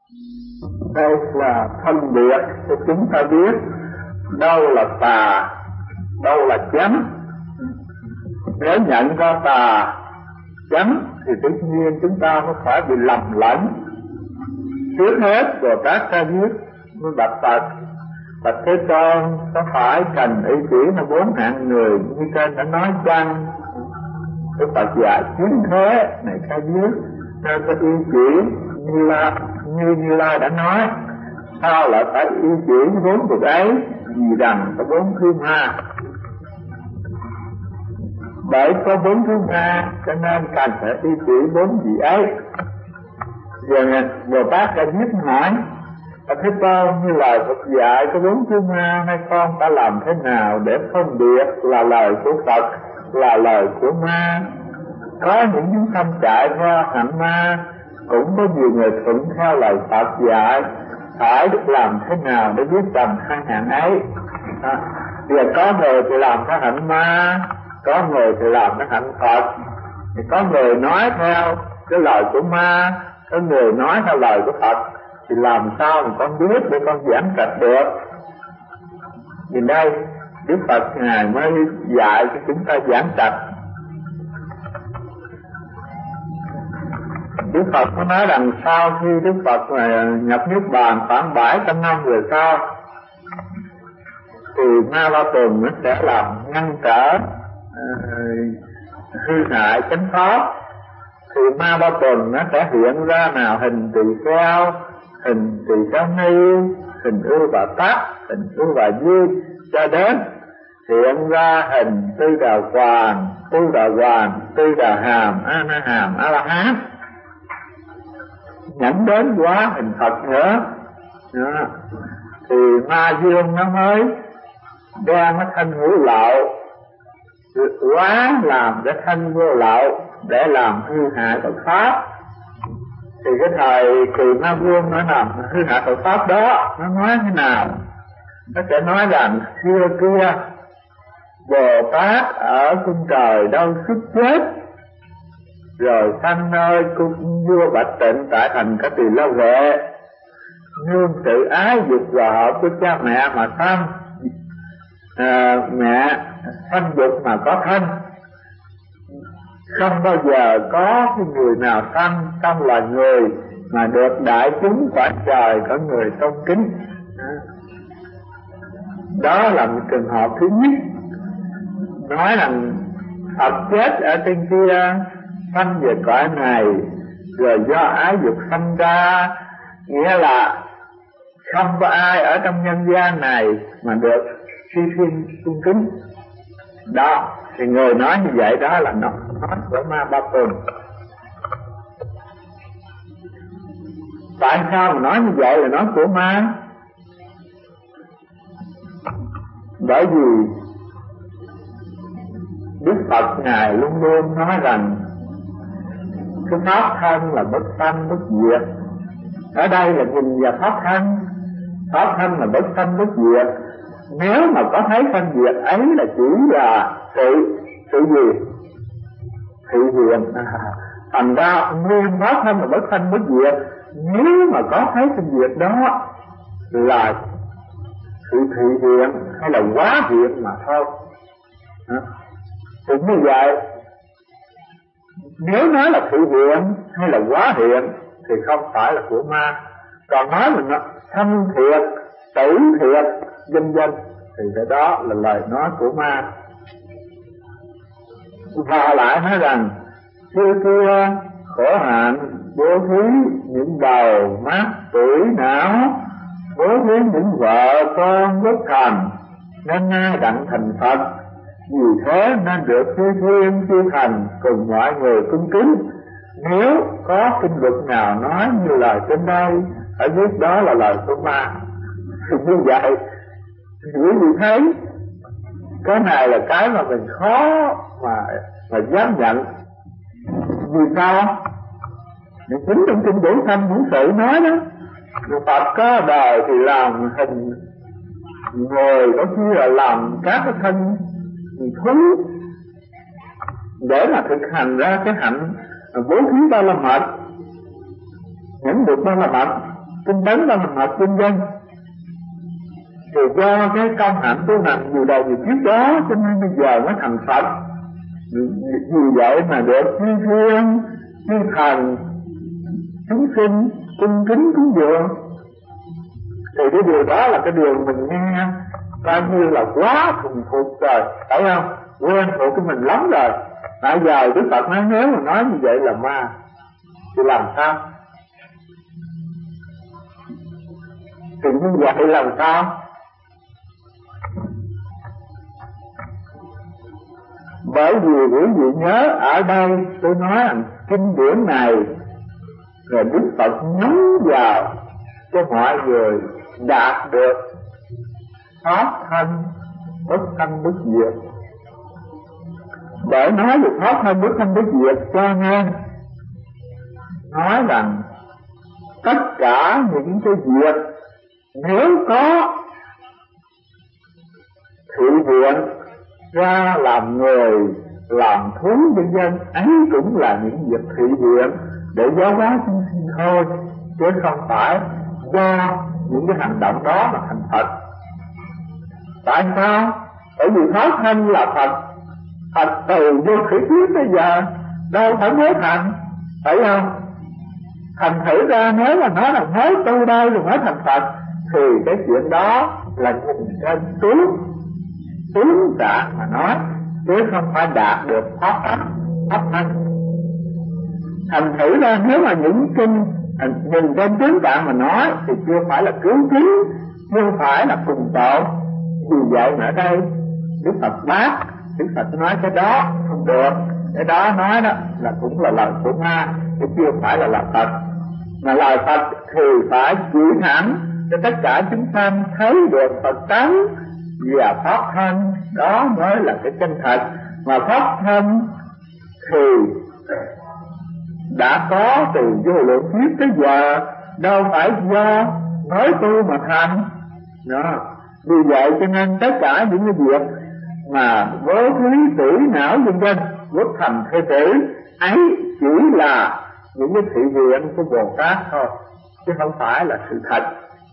Đây là phân biệt cho chúng ta biết đâu là tà, đâu là chánh. Nếu nhận ra tà, chánh thì tự nhiên chúng ta mới phải bị lầm lẫn. Trước hết Bồ Tát Ca Diếp mới bạch Phật: Bạch Thế Tôn, có phải cần ý chỉ là 4 hạng người như trên đã nói chăng? Đức Phật dạy chính thế này Ca Diếp, nên có ý chỉ như Như Lai đã nói. Sao lại phải ý chỉ 4 việc ấy? Vì rằng có 4 thứ ma. Bởi có 4 thứ ma cho nên cần phải ý chỉ 4 vị ấy. Giờ Bồ Tát Ca Diếp hỏi: Thế Tôn, như lời Phật dạy có 4 thứ ma, nay con phải làm thế nào để phân biệt là lời của Phật, là lời của ma? Có những chúng sanh chạy theo hạnh ma, cũng có nhiều người thuận theo lời Phật dạy. Phải làm thế nào để biết rằng 2 hạng ấy? Giờ có người thì làm theo hạnh ma, có người thì làm theo hạnh Phật. Thì có người nói theo cái lời của ma, có người nói theo lời của Phật. Thì làm sao mà con biết để con giảng trạch được? Thì đây Đức Phật Ngài mới dạy cho chúng ta giảng trạch. Đức Phật có nói rằng sau khi Đức Phật nhập Niết Bàn khoảng 700 năm về sau, thì Ma Ba Tuần nó sẽ làm ngăn trở hư hại chánh pháp. Thì Ma Ba Tuần nó sẽ hiện ra nào hình tỳ kheo, hình tỳ kheo ni, hình ưu bà tắc, hình ưu bà di, cho đến hiện ra hình Tư Đà Hoàng, Tư Đà Hoàng, Tư Đà Hàm, A Na Hàm, A La Hán, nhẫn đến quá hình Phật nữa. Đó. Thì Ma Dương nó mới đem cái thân ngũ lậu quá làm cái thân vô lậu để làm hư hại Phật pháp. Thì cái thời kỳ Ma Vương nó làm hư hại Phật pháp đó, nó nói thế nào? Nó sẽ nói rằng xưa kia Bồ Tát ở cung trời đâu sức chết, rồi sanh nơi cung vua Bạch Tịnh tại thành Cả Tỳ La Huệ, nương tự ái dục và hợp của cha mẹ mà sanh. Mẹ sanh dục mà có thân, không bao giờ có cái người nào sanh trong loài người mà được đại chúng quả trời có người tôn kính. Đó là một trường hợp thứ nhất. Nói rằng Phật chết ở trên kia, sanh về cõi này, rồi do ái dục sanh ra, nghĩa là không có ai ở trong nhân gian này mà được suy thiên tôn kính. Đó, thì người nói như vậy đó là nói của Ma Ba Tuần. Tại sao mà nói như vậy là nói của ma? Bởi vì Đức Phật Ngài luôn luôn nói rằng cái pháp thân là bất sanh bất diệt. Ở đây là nhìn vào pháp thân là bất sanh bất diệt. Nếu mà có thấy sanh diệt ấy là chỉ là sự gì? Thị hiện. Thành ra nguyên pháp thân là bất sanh bất diệt. Nếu mà có thấy sanh diệt đó là sự thị hiện hay là quá hiện mà thôi. Thì như vậy, nếu nói là thị hiện hay là quá hiện thì không phải là của ma. Còn nói là nó sanh thiệt, tử thiệt, vân vân thì cái đó là lời nói của ma. Và lại nói rằng xưa kia khổ hạnh bố thí những đầu mắt tuổi não, bố thí những vợ con bất thành, nên nay đặng thành Phật. Vì thế nên được chư thiên chư thành cùng mọi người cung kính. Nếu có kinh luật nào nói như lời trên đây, phải biết đó là lời của ma. Thì như vậy quý vị thấy cái này là cái mà mình khó mà dám nhận. Vì sao? Chính trong kinh Bổn Thanh Bổn Sự nói đó, Phật có đời thì làm hình người, có khi là làm các cái thân thú để mà thực hành ra cái hạnh bố thí ba la mật, nhẫn được ba la mật. tinh tấn là mình học kinh doanh. Thì do cái công hạnh tu hành nhiều đời nhiều kiếp đó cho nên bây giờ mới thành Phật. Vì vậy mà được chư thiên, chư thần, chúng sinh cung kính cúng dường. Thì cái điều đó là cái điều mình nghe coi như là quá thuần thục rồi, phải không? Quen thuộc của mình lắm rồi. Bây giờ Đức Phật nói nếu mà nói như vậy là ma thì làm sao? Thì như vậy làm sao? Bởi vì quý vị nhớ ở đây tôi nói rằng kinh điển này là Đức Phật nhấn vào cho mọi người đạt được thoát thân bất sanh bất diệt. Để nói được thoát thân bất sanh bất diệt cho nên nói rằng tất cả những cái việc nếu có thị viện ra làm người, làm thú nhân dân, ấy cũng là những việc thị viện để giáo hóa chúng sinh thôi, chứ không phải do những cái hành động đó là thành Phật. Tại sao? Bởi vì thoát thân là Phật. Phật từ vô khởi thuyết tới giờ đâu phải mới thành, phải không? Thành thử ra nếu mà nói là mới tu đây rồi mới thành Phật thì cái chuyện đó là nhìn trên tướng trạng mà nói, chứ không phải đạt được thoát thân. Thành thử ra nếu mà những kinh nhìn trên tướng trạng mà nói thì chưa phải là cứu chính, chưa phải là cùng tội. Vì vậy mà ở đây Đức Phật bác, Đức Phật nói cái đó không được, cái đó nói đó là cũng là lời của ma, chứ chưa phải là lời Phật. Mà lời Phật thì phải chỉ thẳng cho tất cả chúng sanh thấy được Phật tánh và thoát thân, đó mới là cái chân thật. Mà thoát thân thì đã có từ vô lượng kiếp tới giờ, đâu phải do mới tu mà thành đó. Vì vậy cho nên tất cả những cái việc mà với lý tử não vân vân quốc thành thế tử ấy chỉ là những cái thị viện của Bồ Tát thôi, chứ không phải là sự thật.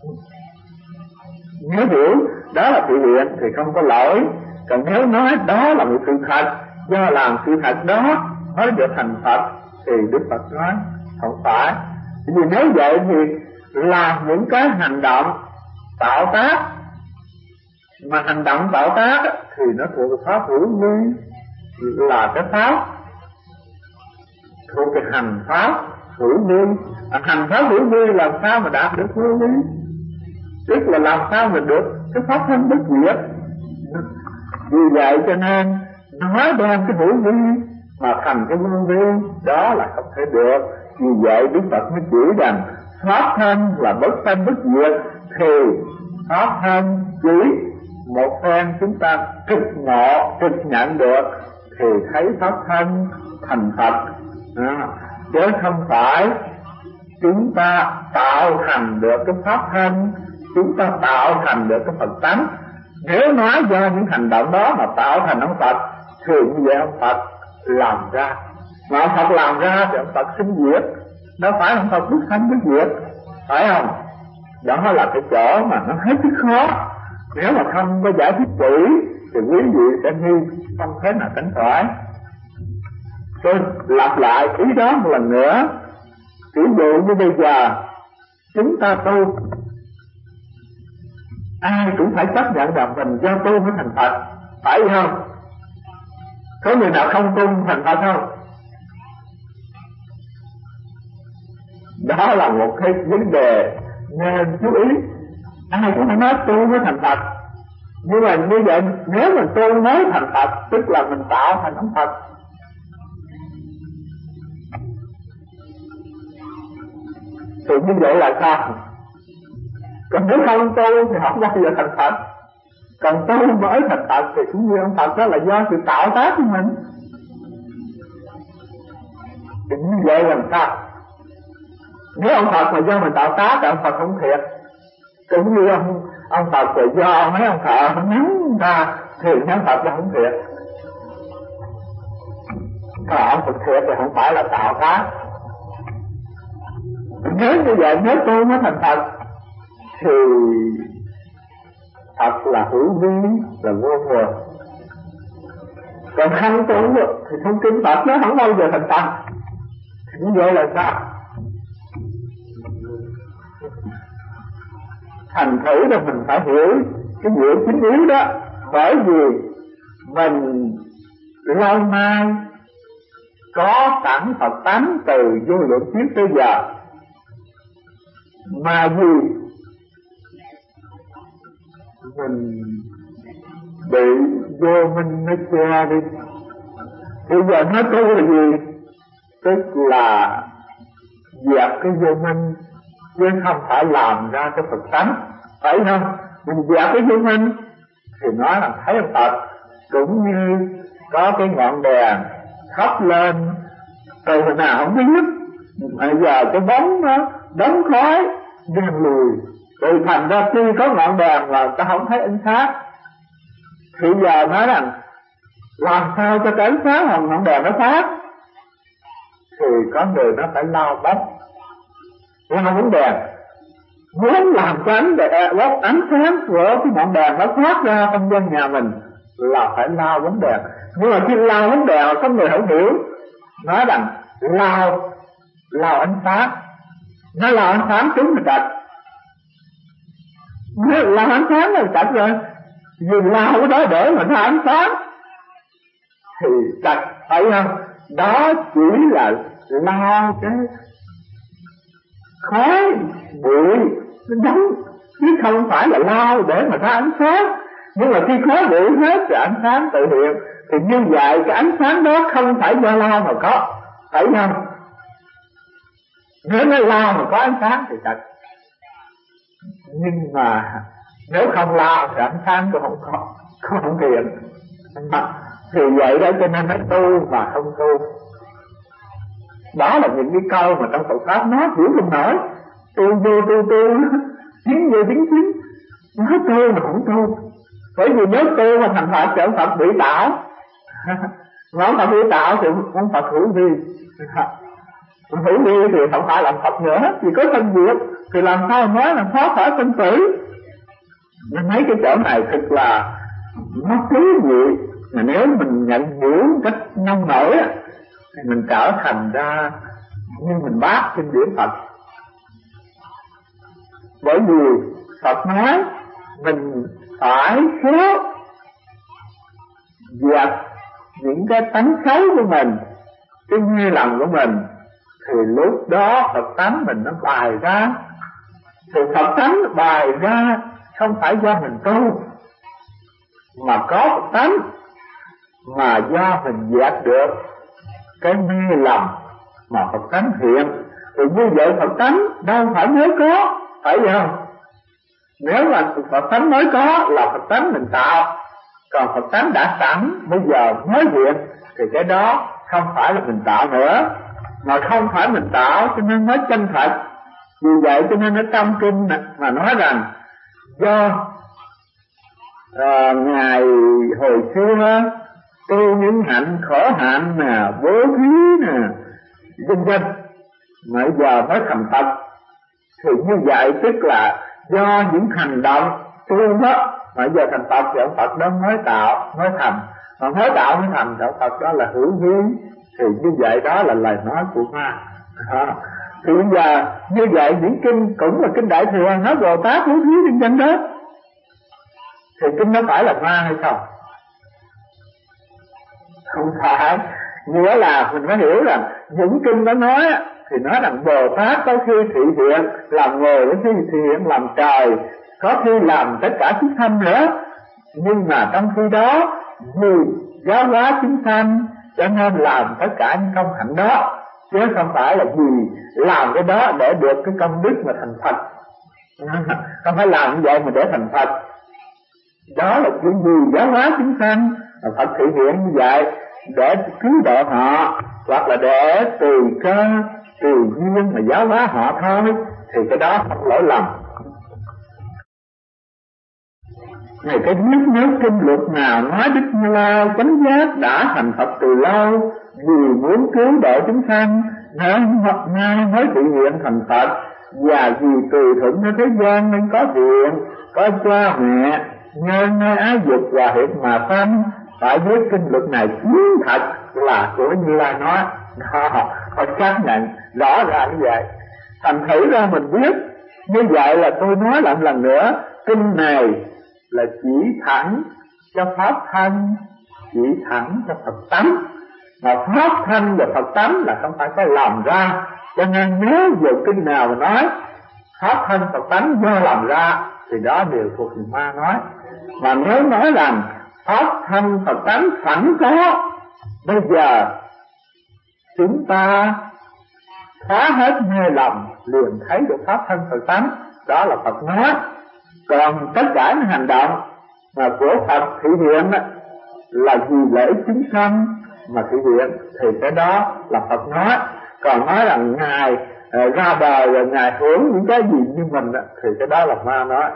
Nếu hiểu đó là thị viện thì không có lỗi. Còn nếu nói đó là một sự thật, do làm sự thật đó mới được thành Phật thì Đức Phật nói không phải. Vì nếu vậy thì làm những cái hành động tạo tác, mà hành động tạo tác thì nó thuộc pháp hữu vi, là cái pháp thuộc cái hành pháp hữu vi. Hành pháp hữu vi làm sao mà đạt được hữu vi? Tức là làm sao mà được cái pháp thân bất diệt. Vì vậy cho nên nói đem cái hữu vi mà thành cái vô vi, đó là không thể được. Vì vậy Đức Phật mới chỉ rằng pháp thân là bất sanh bất diệt, thì pháp thân chỉ một phen chúng ta trực ngộ, trực nhận được thì thấy pháp thân thành Phật, chứ không phải chúng ta tạo thành được cái pháp thân, chúng ta tạo thành được cái Phật tánh. Nếu nói do những hành động đó mà tạo thành ông Phật thì như vậy ông Phật làm ra, mà ông Phật làm ra thì ông Phật sinh diệt, đâu phải ông Phật bất sanh bất diệt, phải không? Đó là cái chỗ mà nó hết sức khó. Nếu mà không có giải thích kỹ thì quý vị sẽ nghi không thế nào tránh khỏi. Tôi lặp lại ý đó một lần nữa. Ví dụ như bây giờ chúng ta tu, ai cũng phải chấp nhận rằng mình do tu mới thành Phật, phải không? Có người nào không tu thành Phật không? Đó là một cái vấn đề nên chú ý. Ai cũng phải nói tu mới thành Phật, nhưng mà như vậy nếu mình tu mới thành Phật tức là mình tạo thành ông Phật. Thì như vậy là sao? Còn nếu không tu thì không bao giờ thành Phật. Còn tu mới thành Phật thì cũng như ông Phật đó là do sự tạo tác của mình. Thì như vậy làm sao? Nếu ông Phật mà do mình tạo tác thì ông Phật không thiệt. Cũng như ông Phật là do mấy ông thợ nắng ra thì ông Phật là không thiệt. Còn ông Phật thiệt thì không phải là tạo tác. Nếu như vậy nếu tu nó thành Phật thì thật là hữu vi, là vô nguồn. Còn không tu thì thông tin Phật nó không bao giờ thành Phật. Thì như vậy là sao? Thành thử là mình phải hiểu cái nghĩa chính yếu đó. Bởi vì mình lâu nay có sẵn Phật tánh từ vô lượng kiếp tới giờ, mà vì mình bị vô minh nó che đi. Bây giờ nó tu là gì? Tức là dẹp cái vô minh, chứ không phải làm ra cái Phật tánh, phải không? Mình dẹp cái vô minh thì nói là thấy ông Phật, cũng như có cái ngọn đèn thắp lên từ hồi nào không biết, bây giờ cái bóng nó đóng khói đen lùi, rồi thành ra khi có ngọn đèn là ta không thấy ánh sáng. Thì giờ nói rằng làm sao cho cái ánh sáng hoặc ngọn đèn nó phát, thì có người nó phải lao bóng, lao bóng đèn. Muốn làm cho ánh sáng của cái ngọn đèn nó phát ra trong dân nhà mình là phải lao bóng đèn. Nhưng mà khi lao bóng đèn có người không hiểu, nói rằng lao ánh sáng, nó lao ánh sáng trúng thì trật. Nếu lao ánh sáng là trật rồi, vì lao cái đó để mà nó ánh sáng thì trật, phải không? Đó chỉ là lao cái khói bụi nó đóng, chứ không phải là lao để mà ra ánh sáng. Nhưng mà khi khói bụi hết thì ánh sáng tự hiện, thì như vậy cái ánh sáng đó không phải do lao mà có, phải không? Nếu nó lao mà có ánh sáng thì thật, nhưng mà nếu không lao thì ánh sáng cũng không hiện. Thì vậy đó, cho nên nó tu mà không tu. Đó là những cái câu mà trong Phật pháp nó hiểu không nổi. Tu chính vô chính chính, nói tu mà không tu. Bởi vì nếu tu mà thành Phật thì ông Phật bị tạo, mà ông Phật bị tạo thì ông Phật hữu vi. Hữu vi thì không phải làm Phật nữa, vì có thân diệt thì làm sao nói là thoát khỏi sinh tử. Nên mấy cái chỗ này thực là nó thú vị, mà nếu mình nhận hiểu cách nông nổi thì mình trở thành ra như mình bác kinh điển Phật. Bởi vì Phật nói mình phải khéo dẹp những cái tánh xấu của mình, cái ngu lầm của mình, thì lúc đó Phật tánh mình nó bài ra. Thì Phật tánh bài ra không phải do mình tu, mà có Phật tánh mà do mình dẹp được cái mê lầm mà Phật tánh hiện. Thì như vậy Phật tánh đâu phải mới có, phải không? Nếu mà Phật tánh mới có là Phật tánh mình tạo, còn Phật tánh đã sẵn bây giờ mới hiện thì cái đó không phải là mình tạo nữa, mà không phải mình tạo cho nên mới chân thật. Vì vậy cho nên ở trong kinh mà nói rằng do Ngài hồi xưa tu những hạnh khổ hạnh nè, bố thí nè, vân vân, mà giờ mới thành Phật. Thì như vậy tức là do những hành động tu đó mà giờ thành Phật, thì ông Phật đó mới tạo, mới thành. Mà mới tạo mới thành thì ông Phật đó là hữu vi. Thì như vậy đó là lời nói của ma. Thì bây giờ như vậy những kinh cũng là kinh Đại Thừa nói Bồ Tát bố thí trên chân đó, thì kinh nó phải là ma hay không? Không phải. Nghĩa là mình phải hiểu rằng những kinh đó nói thì nói rằng Bồ Tát có khi thị hiện làm người, có khi thị hiện làm trời, có khi làm tất cả chúng sanh nữa. Nhưng mà trong khi đó vì giáo hóa chúng sanh cho nên làm tất cả những công hạnh đó, chứ không phải là vì làm cái đó để được cái công đức mà thành Phật. Không phải làm như vậy mà để thành Phật. Đó là chuyện gì giáo hóa chúng sanh, Phật thị hiện như vậy để cứu độ họ, hoặc là để tùy cơ tùy duyên mà giáo hóa họ thôi, thì cái đó không lỗi lầm. Này cái nếu kinh luật nào nói Đức Như Lai chánh giác đã thành Phật từ lâu, vì muốn cứu độ chúng sanh nay mới tự hiện thành Phật, và vì tùy thuận ở thế gian nên có thiện, có cha mẹ nhân nơi ái dục và hiện mà sanh. Phải viết kinh luật này chính thật là của Như Lai nói, phải xác nhận rõ ràng như vậy. Thành thử ra mình biết như vậy là tôi nói lại lần nữa, kinh này là chỉ thẳng cho pháp thân, chỉ thẳng cho Phật tánh. Mà pháp thân và Phật tánh là không phải có làm ra. Cho nên nếu dùng kinh nào mà nói pháp thân Phật tánh do làm ra thì đó đều thuộc về ma nói. Mà nếu nói rằng pháp thân Phật tánh sẵn có, bây giờ chúng ta phá hết mê lầm liền thấy được pháp thân Phật tánh, đó là Phật nói. Còn tất cả những hành động mà của Phật thị hiện là vì lợi ích chúng sanh mà thị hiện thì cái đó là Phật nói. Còn nói rằng Ngài ra đời rồi Ngài hưởng những cái gì như mình thì cái đó là ma nói.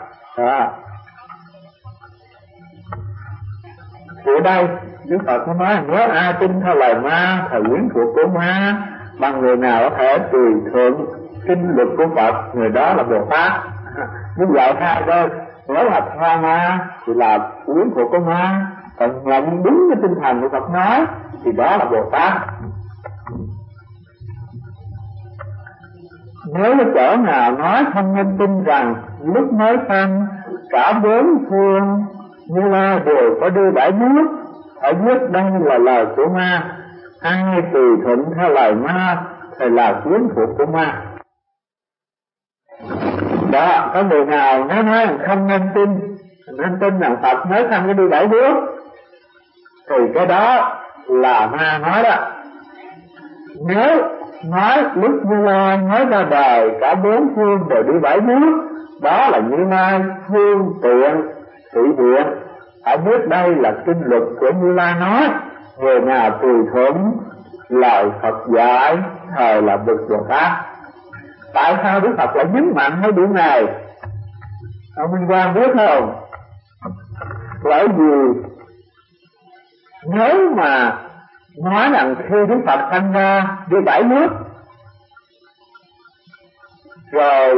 Thì ở đây Đức Phật có nói nếu ai tin theo lời ma, thời quyến thuộc của ma, bằng người nào có thể tùy thuận kinh luật của Phật, người đó là Bồ Tát. Như vậy hai thôi, nếu là theo ma thì là quyến thuộc của ma, còn nhận đúng cái tinh thần của Phật nói thì đó là Bồ Tát. Nếu cái chỗ nào nói không nên tin rằng lúc mới sanh cả bốn phương Như Lai đều có đưa bảy nước, ở viết đây là lời của ma, ai tùy thuận theo lời ma thì là quyến thuộc của ma. Đó, có người nào nói rằng không nên tin rằng Phật mới sanh cái đi bảy nước thì cái đó là ma nói đó. Nếu nói lúc Như Lai nói ra đời cả bốn phương đều đi bảy nước, đó là Như Lai phương tiện thị hiện. Ở biết đây là kinh luật của Như Lai nói, người nào tùy thuận lời Phật dạy thời là bậc Bồ Tát. Tại sao Đức Phật lại nhấn mạnh mấy điểm này? Ông Minh Quang biết không? Bởi vì nếu mà nói rằng khi Đức Phật sanh ra đi bảy nước, rồi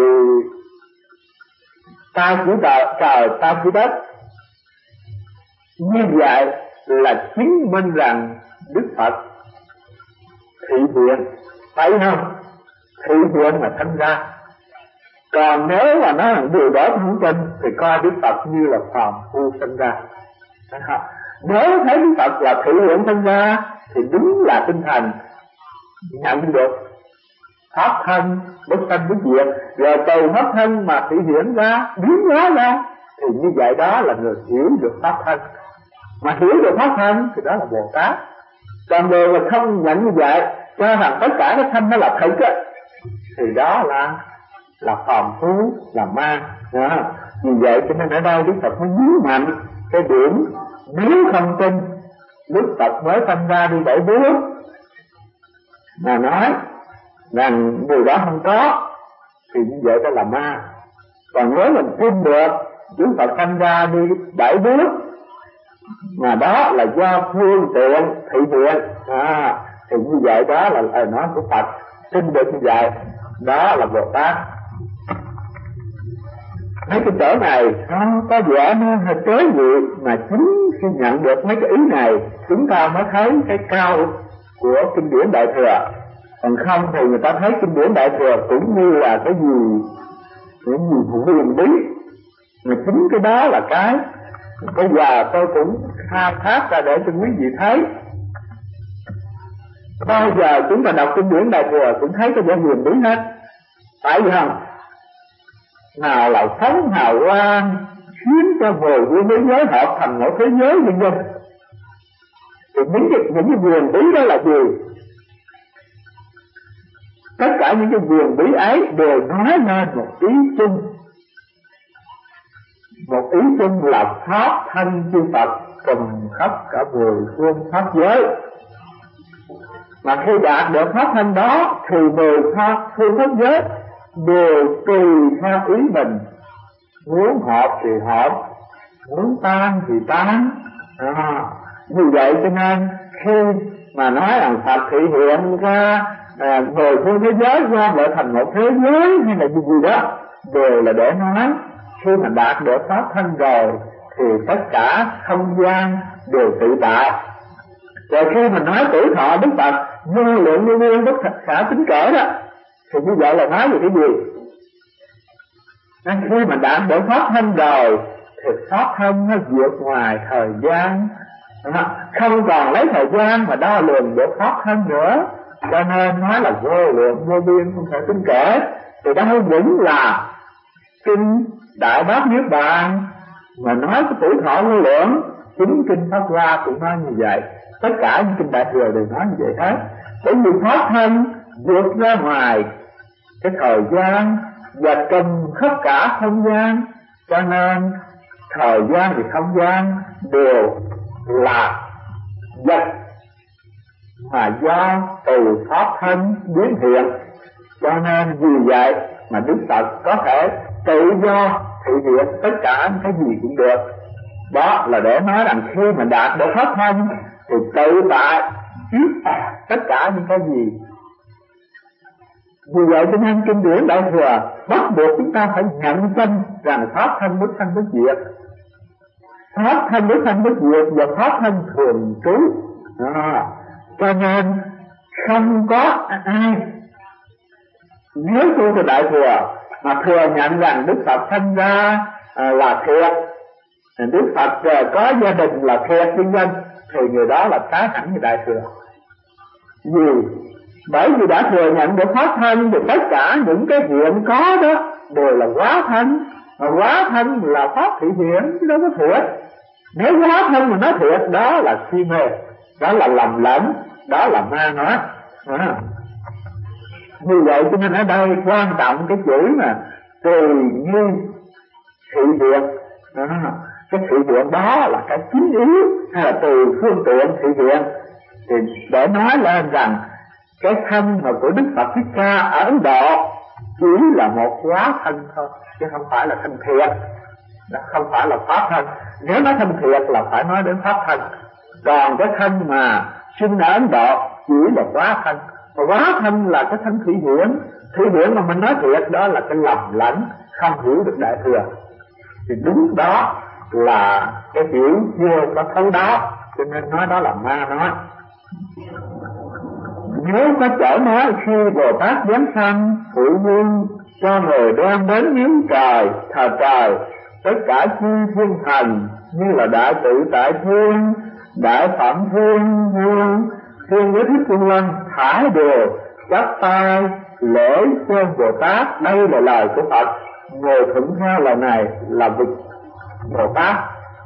ta chỉ trời ta chỉ đất, như vậy là chứng minh rằng Đức Phật thị hiện, phải không? Thị hiện mà sanh ra. Còn nếu mà nói rằng điều đó không tin thì coi Đức Phật như là phàm phu sanh ra. Nếu thấy Đức Phật là thị hiện sanh ra thì đúng là tinh thần nhận được pháp thân bất sanh bất diệt, rồi từ pháp thân mà thị hiện ra biến hóa ra thì như vậy đó là người hiểu được pháp thân. Mà hiểu được pháp thân thì đó là Bồ Tát. Còn người mà không nhận như vậy, cho rằng tất cả cái thân nó là thật á, thì đó là phàm phu, là ma. Vì vậy cho nên ở đây Đức Phật mới nhấn mạnh cái điểm nếu không tin Đức Phật mới sanh ra đi bảy bước mà nói rằng điều đó không có thì như vậy đó là ma. Còn nếu mình tin được Đức Phật sanh ra đi bảy bước mà đó là do phương tiện thị hiện thì như vậy đó là lời nói của Phật. Tin được như vậy đó là Bồ Tát. Mấy cái chỗ này nó có vẻ nó hơi tế nhị, mà chính khi nhận được mấy cái ý này chúng ta mới thấy cái cao của kinh điển Đại Thừa. Còn không thì người ta thấy kinh điển Đại Thừa cũng như là cái gì huyền bí. Mà chính cái đó là cái bây giờ tôi cũng khai thác ra để cho quý vị thấy. Bao giờ chúng ta đọc kinh điển Đại Thừa cũng thấy cái vẻ huyền bí hết, phải không? Nào là sống hào quang khiến cho vô nguyên thế giới hợp thành một thế giới vân vân. Thì những cái huyền bí đó là gì? Tất cả những cái huyền bí ấy đều nói lên một ý chung. Một ý chung là pháp thân chư Phật trùm khắp cả mười phương pháp giới. Mà khi đạt được pháp thân đó thì mười phương pháp giới đều tùy theo ý mình, muốn hợp thì hợp, muốn tan thì tan. Như vậy cho nên khi mà nói rằng Phật thị hiện ra người phương thế giới gom lại thành một thế giới hay là gì đó, đều là để nói khi mà đạt được pháp thân rồi thì tất cả không gian đều tự tại. Rồi khi mà nói tuổi thọ Đức Phật vô lượng vô biên bất khả tính kể đó, thì như vậy là nói về cái gì? Nên khi mà đạt được pháp thân rồi thì pháp thân nó vượt ngoài thời gian, không còn lấy thời gian mà đo lường được pháp thân nữa, cho nên nói là vô lượng vô biên không thể tính kể. Thì đó vẫn là kinh Đại Bát Niết Bàn mà nói cái tuổi thọ vô lượng. Chính kinh Pháp Hoa cũng nói như vậy, tất cả những kinh Đại Thừa đều nói như vậy hết. Bởi vì pháp thân vượt ra ngoài cái thời gian và trùm khắp cả không gian, cho nên thời gian và không gian đều là vật mà do từ pháp thân biến hiện. Cho nên vì vậy mà Đức Phật có thể tự do thị hiện tất cả cái gì cũng được. Đó là để nói rằng khi mà đạt được pháp thân thì tự tại trước tất cả những cái gì. Vì vậy cho nên kinh điển Đại Thừa bắt buộc chúng ta phải nhận tin rằng pháp thân bất sanh bất diệt, pháp thân bất sanh bất diệt và pháp thân thường trú. Cho nên không có ai nếu tu từ Đại Thừa mà thừa nhận rằng Đức Phật sinh ra là thiệt, Đức Phật có gia đình là thiệt vân vân, thì người đó là trái hẳn như Đại Thừa. Bởi vì đã thừa nhận được pháp thân thì tất cả những cái hiện có đó đều là hóa thân, mà hóa thân là pháp thị hiện chứ đâu có thiệt. Nếu hóa thân mà nói thiệt đó là si mê, đó là lầm lẫn, đó là ma nói. Như vậy cho nên ở đây quan trọng cái chữ mà tùy như thị hiện. Cái thị hiện đó là cái chính yếu hay là từ phương tiện thị hiện, thì để nói lên rằng cái thân mà của Đức Phật Thích Ca ở Ấn Độ chỉ là một hóa thân thôi, chứ không phải là thân thiệt, không phải là pháp thân. Nếu nói thân thiệt là phải nói đến pháp thân, còn cái thân mà sinh ở Ấn Độ chỉ là hóa thân. Mà hóa thân là cái thân thị hiện mà mình nói thiệt đó là cái lầm lẫn, không hiểu được Đại Thừa. Thì đúng đó là cái hiểu chưa có thấu đó, cho nên nói đó là ma nói. Nếu có chỗ nói khi Bồ Tát giáng sanh phụ vương cho người đem đến miếng trời thờ trời, tất cả chư thiên thần như là đại tự tại thiên, đại phạm thiên vương, thiên giới thích phương lân thải đều chắp tay lễ trên Bồ Tát. Đây là lời của Phật, người thuận theo lời này là vực Bồ Tát.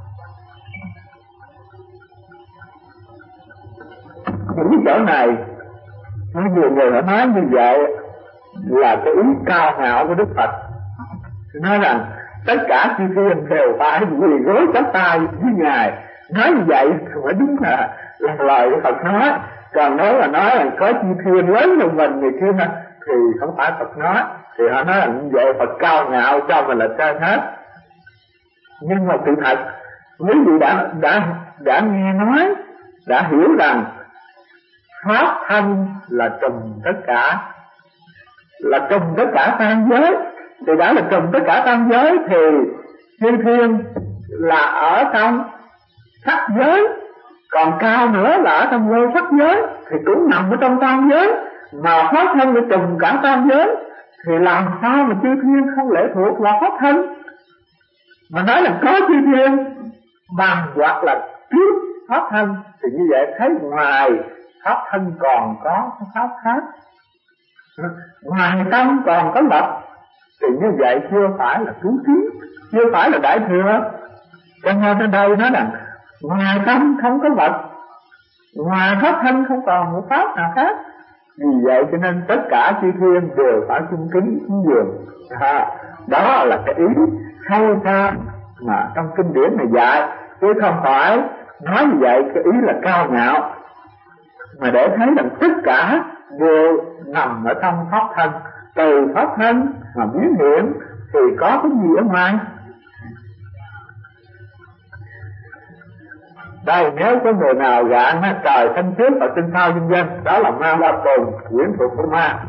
Những chỗ này nhiều người đã nói như vậy là cái ý cao ngạo của Đức Phật, nói rằng tất cả chư thiên đều phải quỳ gối chắp tay với Ngài. Nói như vậy thì phải đúng là lời của Phật nói. Còn nếu là nói là có chư thiên lớn hơn mình người kia thì không phải Phật nói. Thì họ nói là như vậy Phật cao ngạo cho mình là trên hết. Nhưng mà sự thật quý vị đã nghe nói, đã hiểu rằng pháp thân là trùm tất cả, là trùm tất cả tam giới. Thì đã là trùm tất cả tam giới thì chư thiên là ở trong sắc giới, còn cao nữa là ở trong vô sắc giới, thì cũng nằm ở trong tam giới. Mà pháp thân là trùm cả tam giới thì làm sao mà chư thiên không lệ thuộc là pháp thân. Mà nói là có chư thiên bằng hoặc là trước pháp thân thì như vậy thấy ngoài pháp thân còn có pháp khác, ngoài tâm còn có vật, thì như vậy chưa phải là cứu thí, chưa phải là Đại Thừa. Cho nên ở đây nói rằng ngoài tâm không có vật, ngoài pháp thân không còn một pháp nào khác. Vì vậy cho nên tất cả chư thiên đều phải cung kính cúng dường. Đó là cái ý sâu xa mà trong kinh điển này dạy, chứ không phải nói như vậy cái ý là cao ngạo, mà để thấy rằng tất cả đều nằm ở trong pháp thân. Từ pháp thân mà biến hiện thì có cái gì ở ngoài? Đây nếu có người nào gạn trời sanh trước và sinh sau vân vân, đó là ma La Phùng, quyến thuộc của ma.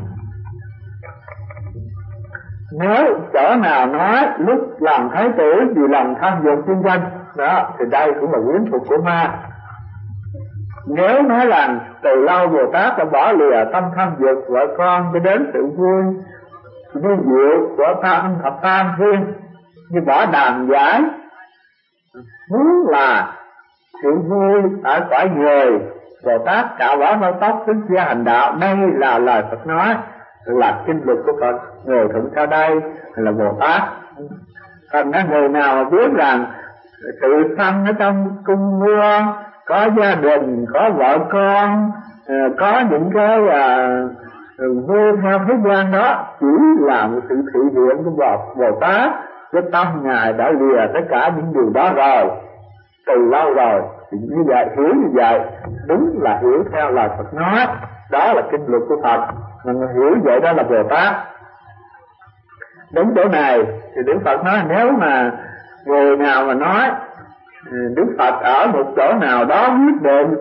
Nếu chỗ nào nói lúc làm thái tử vì lòng tham dục vân vân, đó thì đây cũng là quyến thuộc của ma. Nếu nói rằng từ lâu Bồ Tát đã bỏ lìa tâm tham dục vợ con cho đến sự vui vi diệu của thập tam thiên, như bỏ đàm giải, muốn là sự vui ở cõi người, Bồ Tát cạo bỏ mái tóc xuất gia hành đạo. Đây là lời Phật nói, là kinh luật của Phật. Người thuận theo đây là Bồ Tát. Còn người nào mà biết rằng sự sanh ở trong cung vua, có gia đình, có vợ con, có những cái vui theo thế gian, đó chỉ là một sự thị hiện của Bồ Tát. Cái tâm Ngài đã lìa tất cả những điều đó rồi, từ lâu rồi. Thì như vậy, hiểu như vậy đúng là hiểu theo lời Phật nói, đó là kinh luật của Phật. Mình hiểu vậy đó là Bồ Tát. Đến chỗ này thì Đức Phật nói, nếu mà người nào mà nói Đức Phật ở một chỗ nào đó quyết định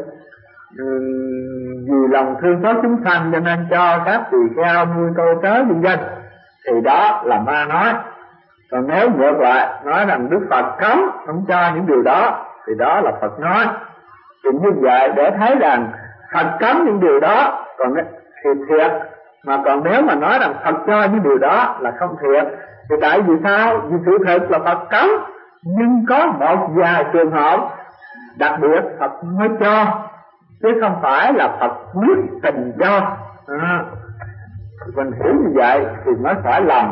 vì lòng thương xót chúng sanh cho nên cho các tỳ kheo nuôi tôi tớ vân vân, thì đó là ma nói. Còn nếu ngược lại nói rằng Đức Phật cấm không cho những điều đó, thì đó là Phật nói. Thì như vậy để thấy rằng Phật cấm những điều đó còn thì thiệt, mà còn nếu mà nói rằng Phật cho những điều đó là không thiệt. Thì tại vì sao? Vì sự thật là Phật cấm, nhưng có một vài trường hợp đặc biệt Phật mới cho, chứ không phải là Phật quyết tình cho. Mình hiểu như vậy thì mới phải lòng.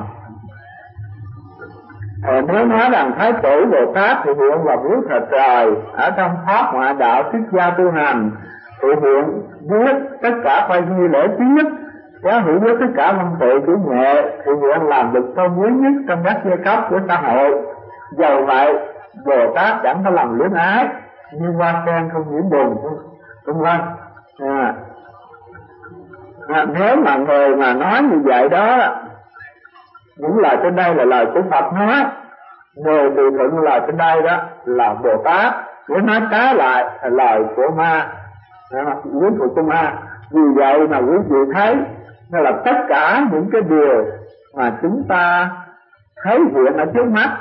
Nếu nói rằng Thái tử Bồ Tát thì hiện vào bước thật trời ở trong pháp ngoại đạo xuất gia tu hành, thì hiện biết tất cả phải nghi lễ tiết, có hiểu biết tất cả văn tự của nghệ, thì hiện làm được tôn quý nhất trong các giai cấp của xã hội. Dầu vậy Bồ Tát chẳng có lòng luyến ái, như hoa sen không nhiễm bùn, vân vân. Nếu mà người mà nói như vậy đó, những lời trên đây là lời của Phật nói. Người từ thuận lời trên đây đó là Bồ Tát, nếu nói trái lại là lời của ma, quyến thuộc của ma. Vì vậy mà quý vị thấy nó là tất cả những cái điều mà chúng ta thấy hiện ở trước mắt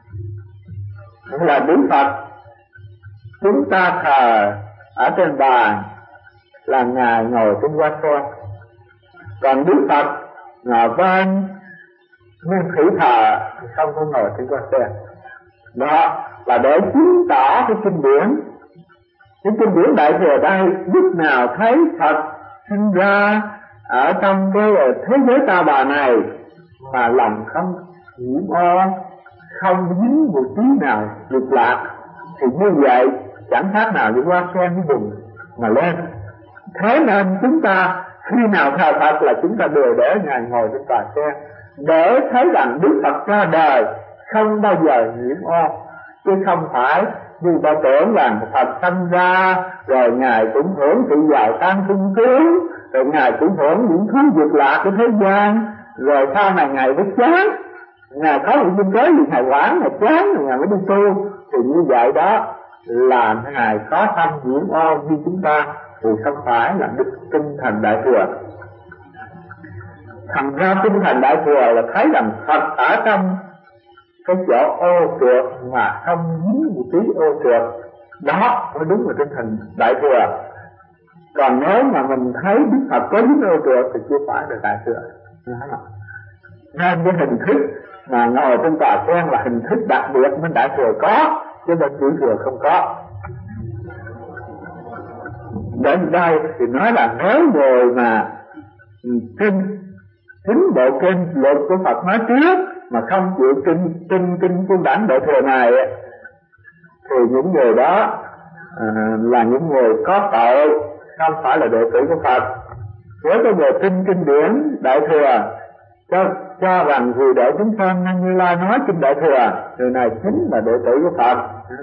là Đức Phật chúng ta thờ ở trên bàn là Ngài ngồi trên hoa sen, còn Đức Phật ngồi bên nguyên thủy thờ không có ngồi trên hoa sen. Đó là để chứng tỏ cái kinh điển. Cái kinh điển Đại Thừa đây lúc nào thấy Phật sinh ra ở trong cái thế giới ta bà này mà lòng không nhiễm ô, không dính một tí nào dục lạc, thì như vậy chẳng khác nào như hoa sen với bùn mà lên. Thế nên chúng ta khi nào thờ Phật là chúng ta đều để Ngài ngồi trên tòa sen, để thấy rằng Đức Phật ra đời không bao giờ nhiễm ô, chứ không phải như ta tưởng rằng Phật sanh ra rồi Ngài cũng hưởng sự giàu sang sung sướng, rồi Ngài cũng hưởng những thứ dục lạc của thế gian, rồi sau này Ngài mới chán, Ngài có một kinh tế gì Ngài quản, Ngài chán rồi Ngài mới đi tu. Thì như vậy đó là Ngài có tâm nhiễm ô như chúng ta, thì không phải là đức tinh thần Đại Thừa. Thành ra tinh thần Đại Thừa là thấy rằng Phật ở trong cái chỗ ô trượt mà không dính một tí ô trượt, đó mới đúng là tinh thần Đại Thừa. Còn nếu mà mình thấy Đức Phật có dính ô trượt thì chưa phải là Đại Thừa. Nên cái hình thức mà ngồi trên tòa sen là hình thức đặc biệt nên Đại Thừa có, chứ bên Tiểu Thừa không có. Đến đây thì nói là nếu người mà chính bộ kinh luật của Phật nói trước mà không chịu kinh Phương Đảnh Đại Thừa này, thì những người đó là những người có tội, không phải là đệ tử của Phật. Nếu có người kinh điển Đại Thừa cho rằng vì để chúng sanh nên Như Lai nói kinh Đại Thừa, người này chính là đệ tử của Phật.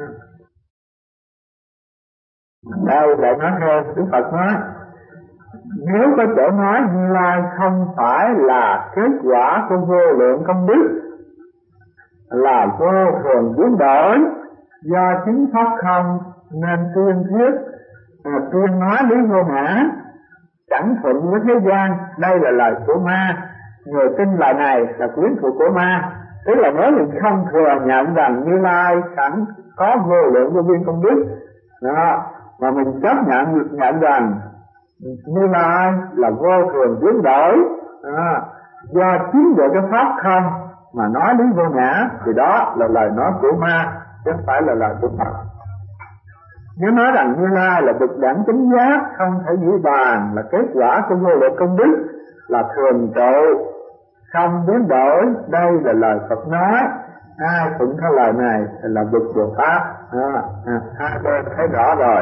Đây lại nói hơn, Đức Phật nói nếu có chỗ nói Như Lai không phải là kết quả của vô lượng công đức, là vô thường biến đổi do chính pháp không nên tuyên thuyết tuyên nói lý vô ngã, chẳng thuận với thế gian. Đây là lời của ma. Người tin lời này là quyến thuộc của ma. Tức là nếu mình không thừa nhận rằng Như Lai sẵn có vô lượng vô biên công đức đó, mà mình chấp nhận rằng Như Lai là vô thường biến đổi do chiếm được cái pháp không mà nói lý vô ngã, thì đó là lời nói của ma chứ không phải là lời của Phật. Nếu nói rằng Như Lai là bậc đẳng chánh giác, không thể dĩ bàn, là kết quả của vô lượng công đức, là thường trụ không biến đổi, đây là lời Phật nói. Ai thuận theo lời này là bậc Bồ Tát. Hai bên thấy rõ rồi.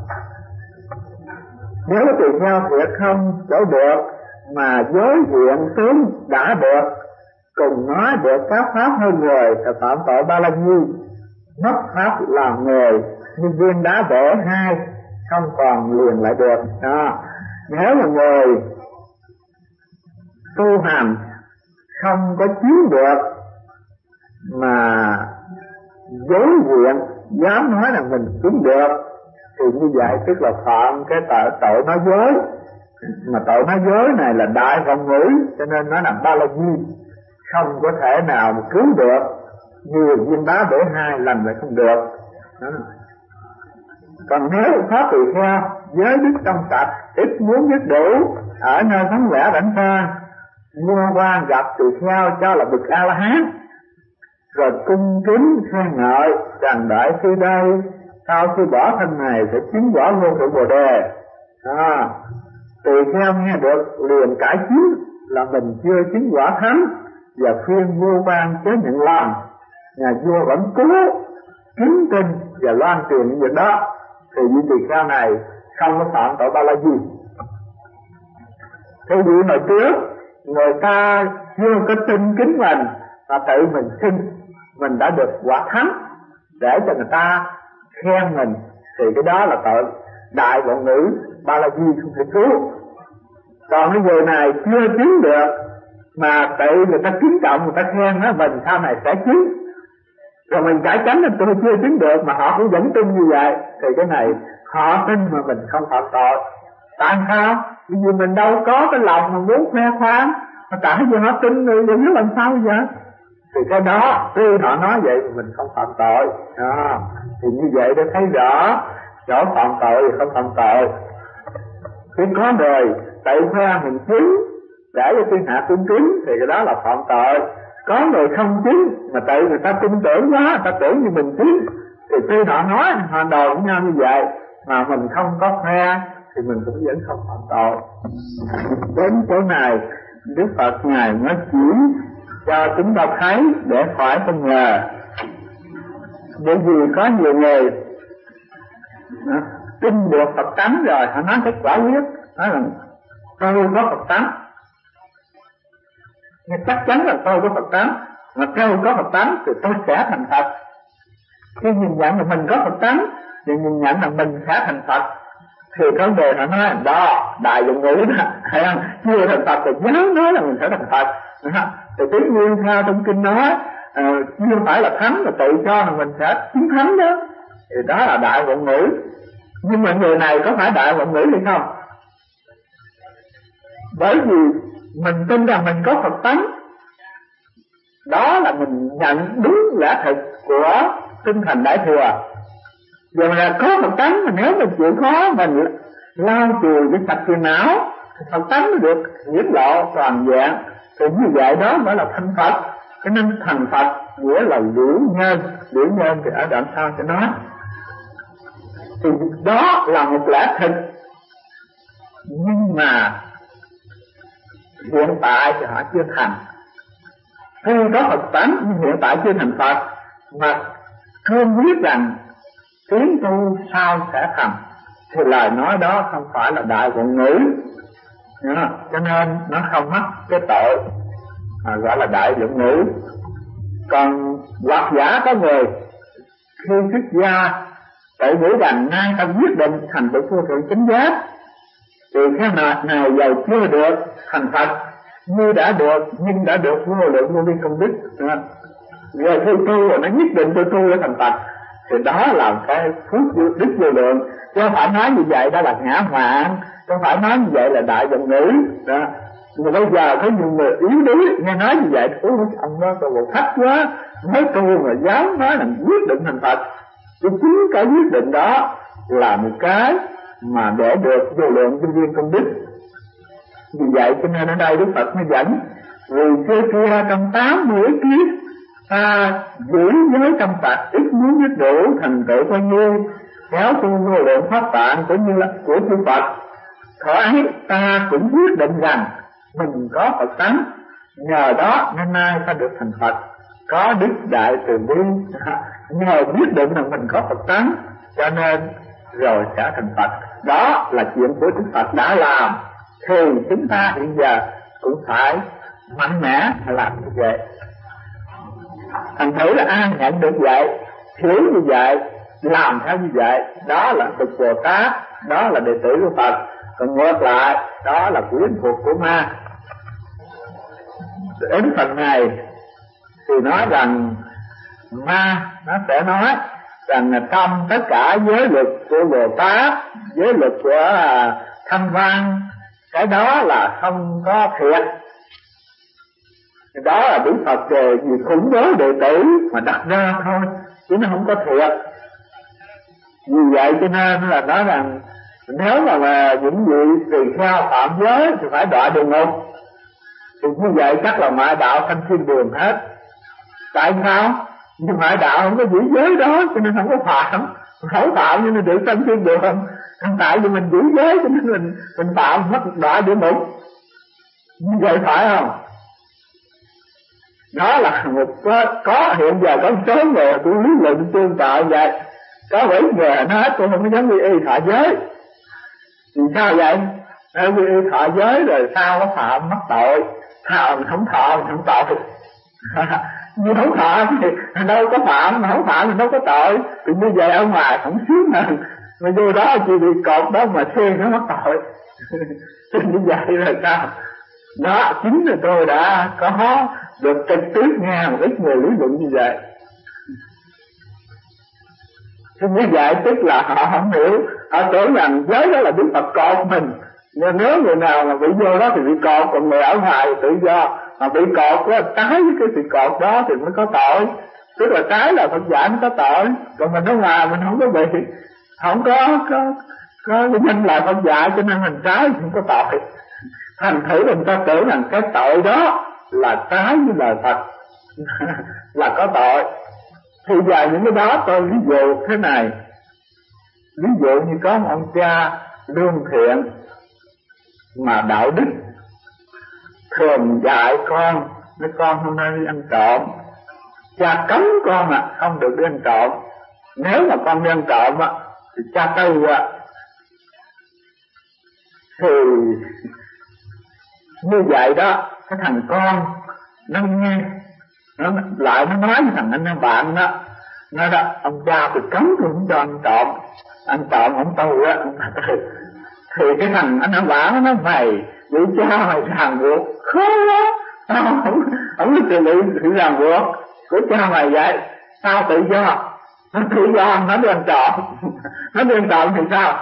Nếu tùy theo thiệt không chỗ được, mà giới hiện tướng đã được, cùng nói được các pháp hơn người, thì phạm tội ba la nhi, mất pháp làm người, như viên đá bể hai, không còn liền lại được. Nếu mà người tu hành không có chiếm được mà dối diện dám nói rằng mình chiếm được, thì như vậy tức là phạm cái tội nói dối. Mà tội nói dối này là đại vọng ngữ, cho nên nó là ba la nhi, không có thể nào mà cứu được. Như viên đá bể hai lần lại không được. Còn nếu pháp tỳ kheo giới đức trong sạch, ít muốn nhất đủ, ở nơi vắng vẻ rảnh xa, mua quan gặp tỳ kheo cho là bậc A La Hán, rồi cung kính khen ngợi rằng đại sư đây sau khi bỏ thân này sẽ chứng quả vô thượng Bồ Đề. Tỳ kheo nghe được liền cải chiếu là mình chưa chứng quả thánh, và khuyên vua quan chớ nhận lòng. Nhà vua vẫn cố kính tin và loan truyền những việc đó, thì vị tỳ kheo này không có phạm tội ba la gì. Thế vì hồi trước người ta chưa có tin kính mình, mà tự mình tin mình đã được quả thánh để cho người ta khen mình, thì cái đó là tội đại vọng ngữ, ba la di không thể cứu. Còn cái người này chưa chứng được mà tự người ta kính trọng, người ta khen nó, mình sau này sẽ chứng, rồi mình cải tránh là tôi chưa chứng được mà họ cũng vẫn tin như vậy, thì cái này họ tin mà mình không phạm tội. Tại sao? Vì mình đâu có cái lòng mà muốn khoe khoang, mà tại vì họ tin rồi đừng biết làm sao vậy. Thì cái đó tuy họ nói vậy thì mình không phạm tội. Thì như vậy để thấy rõ chỗ phạm tội thì không phạm tội. Khi có người tự khoe mình chứng để cho thiên hạ tôn kính thì cái đó là phạm tội. Có người không chứng mà tự người ta tin tưởng quá, người ta tưởng như mình chứng, thì tuy họ nói họ đồn với nhau như vậy mà mình không có khoe thì mình cũng vẫn không phạm tội. Đến chỗ này Đức Phật Ngài nói chỉ cho chúng ta thấy để khỏi không ngờ. Bởi vì có nhiều người tin được Phật tánh rồi họ nói kết quả quyết, nói là tôi có Phật tánh, nhưng chắc chắn là tôi có Phật tánh, mà tôi có Phật tánh thì tôi sẽ thành Phật. Khi nhìn nhận là mình có Phật tánh thì nhìn nhận là mình sẽ thành Phật, thì có người họ nói đó đại dụng ngữ đó, hay không? Chưa thành Phật thì nhớ nói là mình sẽ thành Phật. Thì tất nhiên theo trong kinh nói chưa phải là thánh mà tự cho là mình sẽ chứng thánh đó, thì đó là đại vọng ngữ. Nhưng mà người này có phải đại vọng ngữ hay không? Bởi vì mình tin rằng mình có Phật tánh, đó là mình nhận đúng lẽ thực của tinh thần Đại Thừa. Giờ là có Phật tánh, mà nếu mình chịu khó mình lao chùi với sạch phiền não, Phật tánh mới được hiển lộ toàn vẹn, thì như vậy đó mới là thành Phật. Cho nên thành Phật nghĩa là liễu nhân thì ở đoạn sau cho nói. Thì đó là một lẽ thực, nhưng mà hiện tại thì họ chưa thành. Tuy có Phật tánh nhưng hiện tại chưa thành Phật, mà cương quyết rằng tiến tu sao sẽ thành, thì lời nói đó không phải là đại vọng ngữ, cho nên nó không mắc cái tội gọi là đại vọng ngữ. Còn hoặc giả có người khi xuất gia tự nghĩ rằng nay ta quyết định thành bậc vô thượng chánh giác, thì cái này giàu chưa được thành Phật, như đã được nhưng đã được vô lượng vô biên công đức. Rồi tôi tu rồi nó nhất định tôi tu để thành Phật, thì đó là cái phước đức vô lượng. Chứ không phải nói như vậy đó là ngã mạn, không phải nói như vậy là đại giọng ngữ đó. Mà bây giờ có nhiều người yếu đuối nghe nói như vậy, ông đó tôi còn thách quá, nói tu mà dám nói là quyết định thành Phật. Chứ chính cái quyết định đó là một cái mà để được vô lượng nhân viên công đức. Vì vậy cho nên ở đây Đức Phật mới dẫn: vì xưa kia trong 80 kiếp ta giữ giới trong sạch, ít muốn biết đủ thành tựu bao nhiêu, kéo tu vô lượng pháp tạng cũng như là của chư Phật. Thở ấy ta cũng quyết định rằng mình có Phật tánh, nhờ đó nên nay ta được thành Phật, có đức đại từ bi. Nhờ quyết định là mình có Phật tánh cho nên rồi sẽ thành Phật. Đó là chuyện của Đức Phật đã làm, thì chúng ta hiện giờ cũng phải mạnh mẽ làm như vậy. Thành thử là ai nhận được vậy, hiểu như vậy, làm theo như vậy, đó là bậc Bồ Tát, đó là đệ tử của Phật. Còn ngược lại, đó là quyến thuộc của ma. Đến phần này thì nói rằng ma nó sẽ nói rằng là trong tất cả giới luật của Bồ Tát, giới luật của Thanh Văn, cái đó là không có thiệt. Đó là Đức Phật về vì khủng bố đệ tử mà đặt ra thôi, chứ nó không có thiệt. Vì vậy cho nên là nói rằng nếu mà những vị tỳ kheo phạm giới thì phải đọa địa ngục. Thì như vậy chắc là ngoại đạo sanh thiên đường hết. Tại sao? Nhưng ngoại đạo không có giữ giới đó cho nên không có phạm. Không phạm cho nên được sanh thiên đường. Tại vì mình giữ giới cho nên mình phạm mất đọa địa ngục. Như vậy phải không? Đó là một có hiện giờ có một số người cũng lý luận tương tự vậy. Có mấy người nói tôi không có dám quy y thọ giới. Vì sao vậy? Quy y thọ giới rồi sao có phạm mắc tội? Sao mình không thọ mình không tội? Nhưng không thọ thì đâu có phạm, mà không phạm thì đâu có tội. Thì như vậy ở ngoài không xíu mà vô đó chỉ bị cột đó mà xuyên nó mắc tội. Như vậy là sao? Đó chính là tôi đã có được trực tiếp nghe một ít người lý luận như vậy. Thì như vậy tức là họ không hiểu, họ tưởng rằng giới đó là Đức Phật cột mình. Nhưng nếu người nào mà bị vô đó thì bị cột, còn người ở ngoài tự do. Mà bị cột đó, trái với cái sự cột đó thì mới có tội. Tức là trái là Phật dạy mới có tội. Còn mình ở ngoài mình không có bị, không có nhân là Phật dạy cho nên mình trái không có tội. Thành thử người ta tưởng rằng cái tội đó là trái với lời Phật là có tội. Thì giờ những cái đó tôi ví dụ thế này. Ví dụ như có một ông cha lương thiện mà đạo đức, thường dạy con, nói con hôm nay đi ăn trộm. Cha cấm con không được đi ăn trộm. Nếu mà con đi ăn trộm thì cha tư thì như vậy đó, cái thằng con nó nghe, nó lại nó nói với thằng anh bạn đó, nói đó ông cha tôi cấm tôi không cho ăn trộm không tu á. Thì cái thằng anh bạn nó nói mày bị cha mày ràng buộc khó lắm, không có sự ràng buộc của cha mày vậy, sao tự do? Nó tự do nó đi ăn trộm, nó đi ăn trộm thì sao?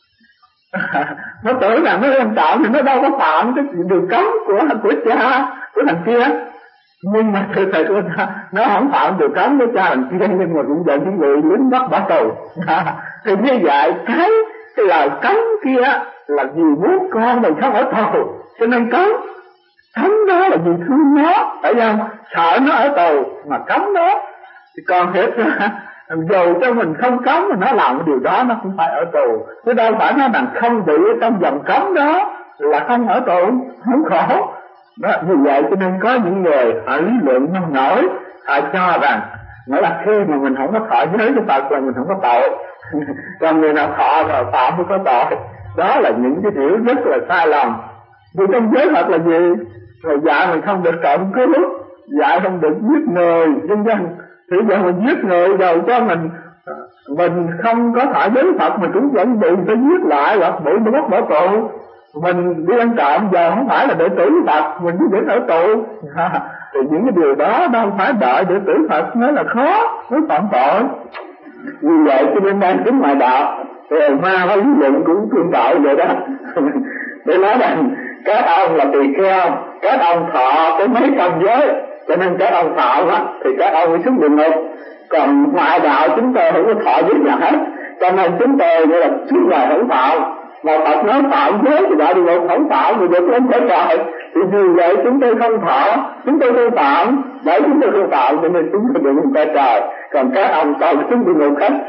Nó tưởng rằng nó ăn trộm thì nó đâu có phạm cái đường cấm của cha của thằng kia. Nhưng mà sự thật là nó không phạm đường cấm của cha thằng kia, nhưng mà cũng giận những người lính bắt bỏ tù. Thì như vậy cái lời cấm kia là vì muốn con mình không ở tù cho nên cấm đó là vì thương nó, tại sao sợ nó ở tù mà cấm nó. Thì còn thiệt ra dù cho mình không cấm mà nó làm cái điều đó nó cũng phải ở tù, chứ đâu phải nó rằng không bị ở trong vòng cấm đó là không ở tù, không khổ đó. Như vậy cho nên có những người họ lý luận nông nổi, họ cho rằng nói là khi mà mình không có thọ giới cho Phật là mình không có tội, còn người nào thọ rồi phạm mới có tội. Đó là những cái điều rất là sai lầm. Vì trong giới Phật là gì? Rồi dạy mình không được trộm cướp, dạy không được giết người, vân vân. Thì giờ mình giết người rồi cho mình không có thọ giới Phật mình cũng vẫn bị phải giết lại hoặc bị nó bắt bỏ tù. Mình đi ăn trộm giờ không phải là đệ tử Phật, mình cứ vẫn ở tù. Thì những cái điều đó đâu phải đợi đệ tử Phật mới là khó, mới phạm tội. Vì vậy cho nên đang tính ngoại đạo, rồi ma hay lý luận cũng tương tự vậy đó. Để nói rằng các ông là tỳ kheo, các ông thọ tới mấy trăm giới, cho nên các ông thọ đó, thì các ông mới xuống địa ngục. Còn ngoại đạo chúng tôi không có thọ giới nào hết, cho nên chúng tôi như là suốt ngày không thọ. Mà Phật nói phạm giới thì đạo địa ngục không phạm, thì được lên thế trời. Thì vì vậy chúng tôi không thọ, chúng tôi không phạm, bởi chúng tôi không phạm cho nên chúng tôi được lên thế trời. Còn các ông còn xuống địa ngục hết.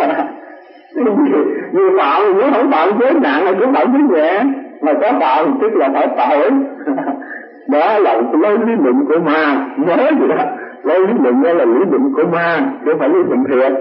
Vì phạm thì nếu không phạm giới nặng là cũng phạm giới nhẹ, mà có phạm tức là phải tội. Đó là lấy lý luận của ma, nhớ gì đó. Lấy lý luận đó là lý luận của ma, chứ không phải lý luận thiệt.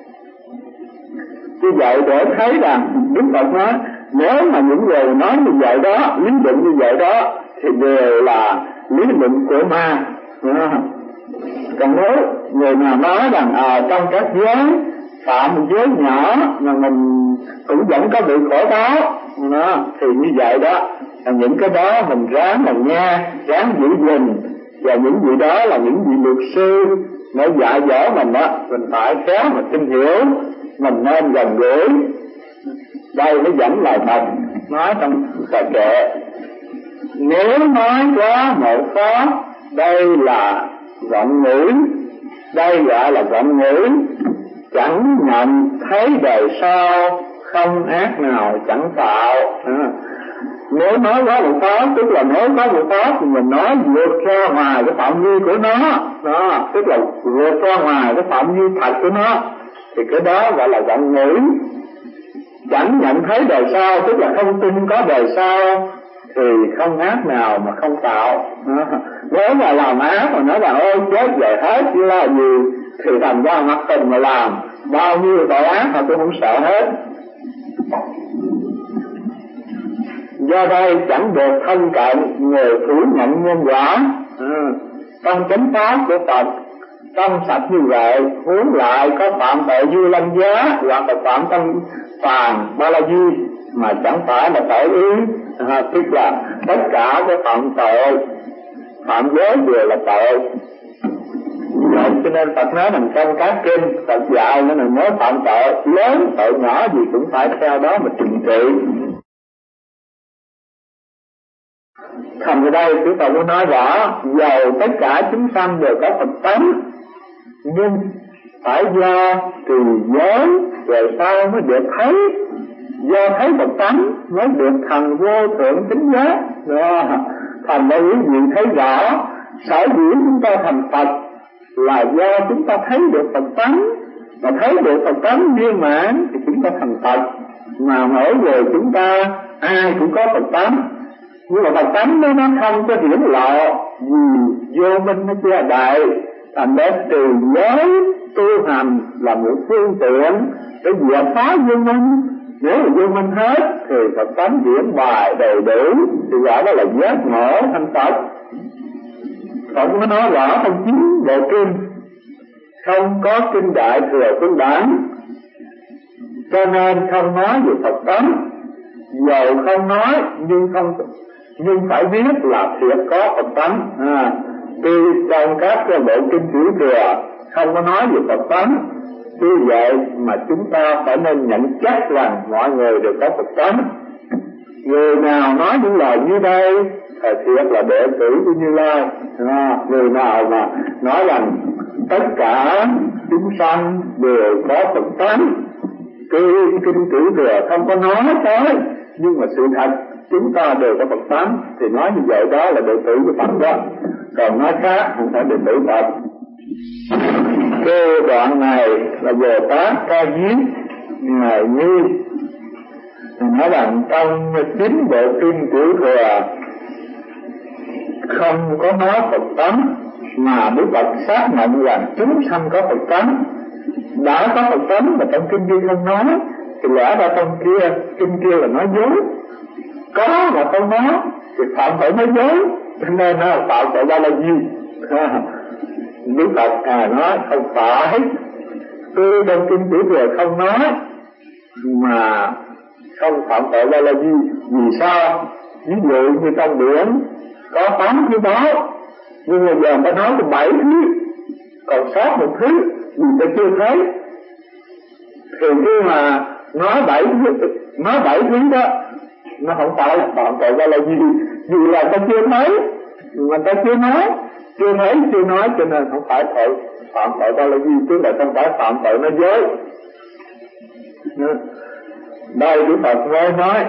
Như vậy để thấy rằng Đức Phật nói, nếu mà những người nói như vậy đó, lý luận như vậy đó, thì đều là lý luận của ma. Còn nếu người nào nói rằng trong các giới phạm một giới nhỏ mà mình cũng vẫn có bị khổ đau đó, thì như vậy đó, những cái đó mình ráng mà nghe, ráng giữ gìn, và những gì đó là những vị luật sư nó dạy dỗ mình đó, mình phải khéo mà tin hiểu, mình nên gần gũi. Đây mới dẫn lời Phật nói trong bài kệ: nếu nói quá một pháp, đây là vọng ngữ, đây gọi là vọng ngữ, chẳng nhận thấy đời sau, không ác nào chẳng tạo. Nếu nói quá một pháp, tức là nói quá một pháp thì mình nói vượt ra ngoài cái phạm vi của nó, tức là vượt ra ngoài cái phạm vi thật của nó, thì cái đó gọi là vọng ngữ. Chẳng nhận thấy đời sau, tức là không tin có đời sau, thì không ác nào mà không tạo. Nếu mà làm ác mà nói là ôi chết về hết chứ là gì, thì thành ra mặt tình mà làm bao nhiêu tội ác mà tôi không sợ hết. Do đây chẳng được thân cận người phủ nhận nhân quả. Trong chánh pháp của Phật trong sạch như vậy, huống lại có phạm tội Như Lâm Giá hoặc là phạm trong Phàn Ba La Di mà chẳng phải là tội ý, tức là tất cả cái phạm tội, phạm giới đều là tội. Vậy cho nên Phật nói rằng trong các kinh Phật dạy nó là nếu phạm tội lớn tội nhỏ gì cũng phải theo đó mà trừng trị. Thành ở đây Đức Phật muốn nói rõ, dầu tất cả chúng sanh đều có Phật tánh, nhưng phải do trì giới rồi sau mới được thấy, do thấy Phật tánh mới được thần vô thượng tính giác. Thành ra quý vị thấy rõ, sở dĩ chúng ta thành Phật là do chúng ta thấy được Phật tánh, mà thấy được Phật tánh viên mãn thì chúng ta thành Phật. Mà mỗi người chúng ta ai cũng có Phật tánh, nhưng mà Phật tánh nó không có hiển lộ vì vô minh nó che đậy. Thành ra trì giới tu hành là một phương tiện để diệt phá vô minh. Nếu mà vô minh hết thì Phật tánh diễn bài đầy đủ thì gọi đó là giác ngộ thành Phật. Phật mới nói rõ trong 9 bộ kinh, không có kinh Đại Thừa Phương Bản, cho nên không nói về Phật tánh. Dầu không nói nhưng phải biết là thiệt có Phật tánh. Tuy trong các cái bộ kinh Tiểu Thừa không có nói về Phật tánh, vì vậy mà chúng ta phải nên nhận chắc rằng mọi người đều có Phật tánh. Người nào nói những lời như đây thật thiệt là đệ tử của Như Lai. Người nào mà nói rằng tất cả chúng sanh đều có Phật tánh, cái kinh Tiểu Thừa không có nói tới, nhưng mà sự thật chúng ta đều có Phật tánh, thì nói như vậy đó là đệ tử của Phật đó. Còn nói khác không phải đệ tử Phật. Cái đoạn này là Bồ Tát Ca Diếp Ngài Như nói rằng trong 9 bộ kinh Tiểu Thừa không có nói Phật tánh, mà Đức Phật xác nhận rằng chúng sanh có Phật tánh. Đã có Phật tánh mà trong kinh kia không nói thì lẽ ra trong kinh kia là nói dối. Có mà không nói thì phạm phải nói dối, cho nên nó phạm tội Ba La Di. Đức Phật nói không phải, tôi trong kinh Tiểu Thừa không nói mà không phạm tội Ba La Di. Vì sao? Ví dụ như trong biển có 8 thứ báo, nhưng mà giờ ta nói có 7 thứ, còn sót một thứ vì ta chưa thấy. Thì khi mà nói bảy thứ đó, nó không phải là phạm tội ra là gì, vì là ta chưa thấy, mà ta chưa nói, chưa nói, cho nên không phải phạm tội ra là gì, chứ là không phải phạm tội nói dối. Đây Đức Phật mới nói: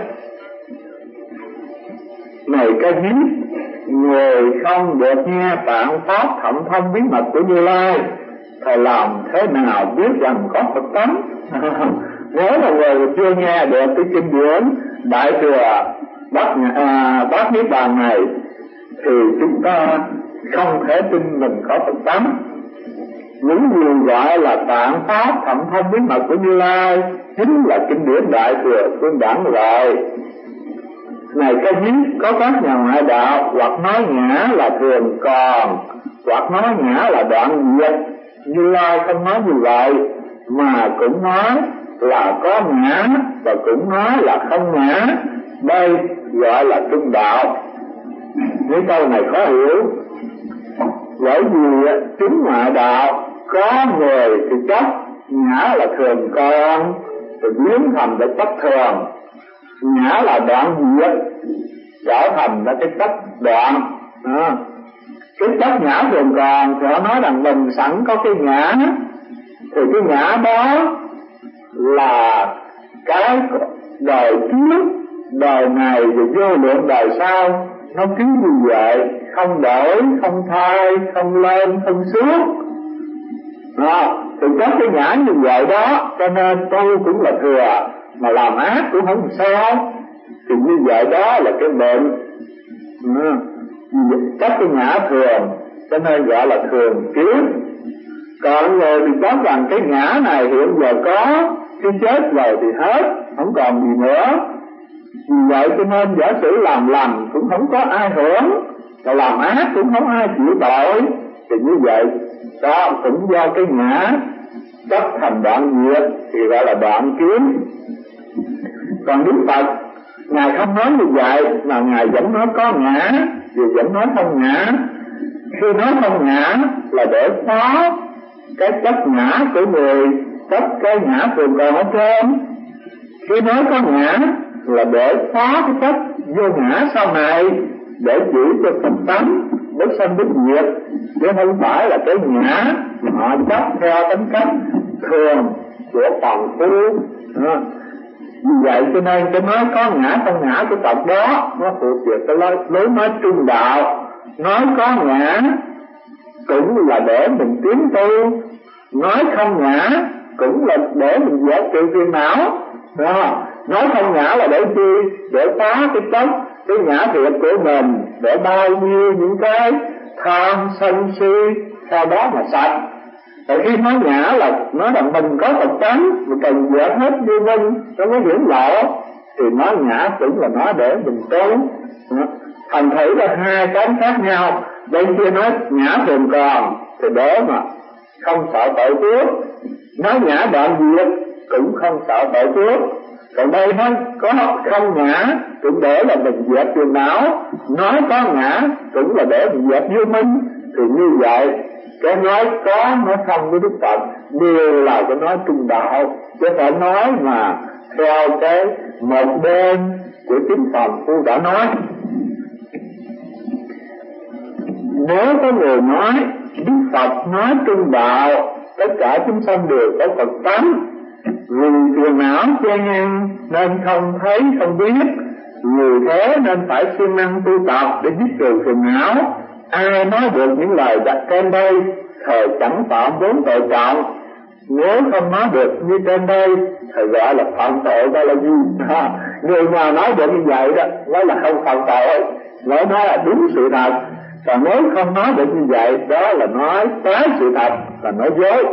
này Ca Diếp, người không được nghe tạng pháp thậm thông bí mật của Như Lai, thầy làm thế nào biết rằng có Phật tánh? Nếu là người chưa nghe được cái kinh điển Đại Thừa Bát Niết Bàn này thì chúng ta không thể tin mình có Phật tánh. Những gì gọi là tạng pháp thậm thông bí mật của Như Lai chính là kinh điển Đại Thừa Phương Đẳng rồi. Này Ca Diếp, có các nhà ngoại đạo hoặc nói ngã là thường còn, hoặc nói ngã là đoạn diệt. Như Lai không nói như vậy, mà cũng nói là có ngã và cũng nói là không ngã. Đây gọi là trung đạo. Những câu này khó hiểu, bởi vì chúng ngoại đạo có người thì chấp ngã là thường còn, rồi biến thành cái chấp thường. Ngã là đoạn diệt, trở thành ra cái chấp đoạn. Cái chấp ngã thường còn thì họ nói rằng mình sẵn có cái ngã, thì cái ngã đó là cái đời trước, đời này và vô lượng đời sau nó cứ như vậy, không đổi, không thay, không lên, không xuống. Thì có cái ngã như vậy đó, cho nên tôi cũng là thừa, mà làm ác cũng không sao. Thì như vậy đó là cái bệnh. Các cái ngã thường, cho nên gọi là thường kiếp. Còn người thì có rằng cái ngã này hiện giờ có, cái chết rồi thì hết, không còn gì nữa. Vì vậy cho nên giả sử làm lành cũng không có ai hưởng, và làm ác cũng không ai chịu tội. Thì như vậy đó cũng do cái ngã chấp thành đoạn diệt, thì gọi là đoạn kiến. Còn Đức Phật Ngài không nói như vậy, mà Ngài vẫn nói có ngã, vì vẫn nói không ngã. Khi nói không ngã là để phá cái chấp ngã của người, chấp cái ngã thường còn ở trên. Khi nói có ngã là để phá cái chấp vô ngã sau này, để chỉ cho Phật tánh bất sanh bất diệt, chứ không phải là cái ngã mà họ chấp theo tính cách thường của phàm phu. Vì vậy cho nên cái nói có ngã không ngã của Phật đó nó phụ thuộc cái lối nói trung đạo. Nói có ngã cũng là để mình tiến tu, nói không ngã cũng là để mình giải trừ phiền não. Nói không ngã là để chi? Để phá cái chấp, cái ngã thiệt của mình, để bao nhiêu những cái tham sân si sau đó mà sạch. Tại khi nói ngã là nói rằng mình có Phật tánh, mình cần dẹp hết vô minh, nó mới hiển lộ. Thì nói ngã cũng là nói để mình tu. Thành thử là hai cái khác nhau. Bên kia nói ngã thường còn thì để mà không sợ tội trước, nói ngã đoạn diệt cũng không sợ tội trước. Còn đây nói có không ngã cũng để là mình dẹp phiền não, nói có ngã cũng là để mình dẹp vô minh. Thì như vậy cái nói có nói không với Đức Phật đều là cái nói trung đạo, chứ phải nói mà theo cái một bên của chính phàm phu đã nói. Nếu có người nói Đức Phật nói trung đạo, tất cả chúng sanh đều có Phật tánh, vì phiền não che ngăn nên không thấy không biết, người thế nên phải siêng năng tu tập để dứt trừ phiền não. Ai nói được những lời đặt trên đây thời chẳng phạm vốn tội trọng. Nếu không nói được như trên đây thầy gọi là phạm tội, đó là gì? Người nào nói được như vậy đó nói là không phạm tội, nói là đúng sự thật. Còn nếu không nói được như vậy, đó là nói trái sự thật, là nói dối.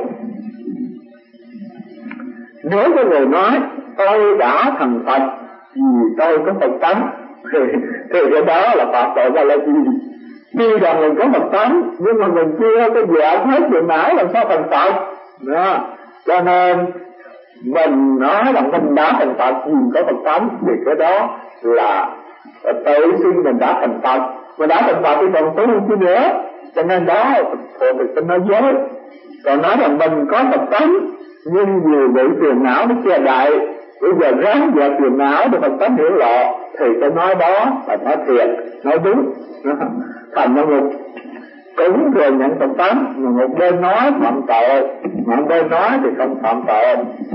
Nếu có người nói tôi đã thành Phật vì tôi có Phật tánh, thì cái đó là phạm tội, đó là gì? Tuy rằng mình có Phật tánh nhưng mà mình chưa có dẹp hết phiền não, làm sao thành Phật đó. Cho nên mình nói là mình đã thành Phật vì có Phật tánh, thì cái đó là tự xưng mình đã thành Phật. Mà đã thành Phật thì còn tu chi nữa. Cho nên đó thuộc về nói dối. Còn nói rằng mình có Phật tánh nhưng nhiều bị phiền não nó che đậy, bây giờ ráng dẹp phiền não để Phật tánh hiểu lộ, thì cái nói đó là nói thiệt, nói đúng. Thành ra một cũng thừa nhận Phật tánh, mà một bên nói phạm tội, mà một bên nói thì không phạm tội.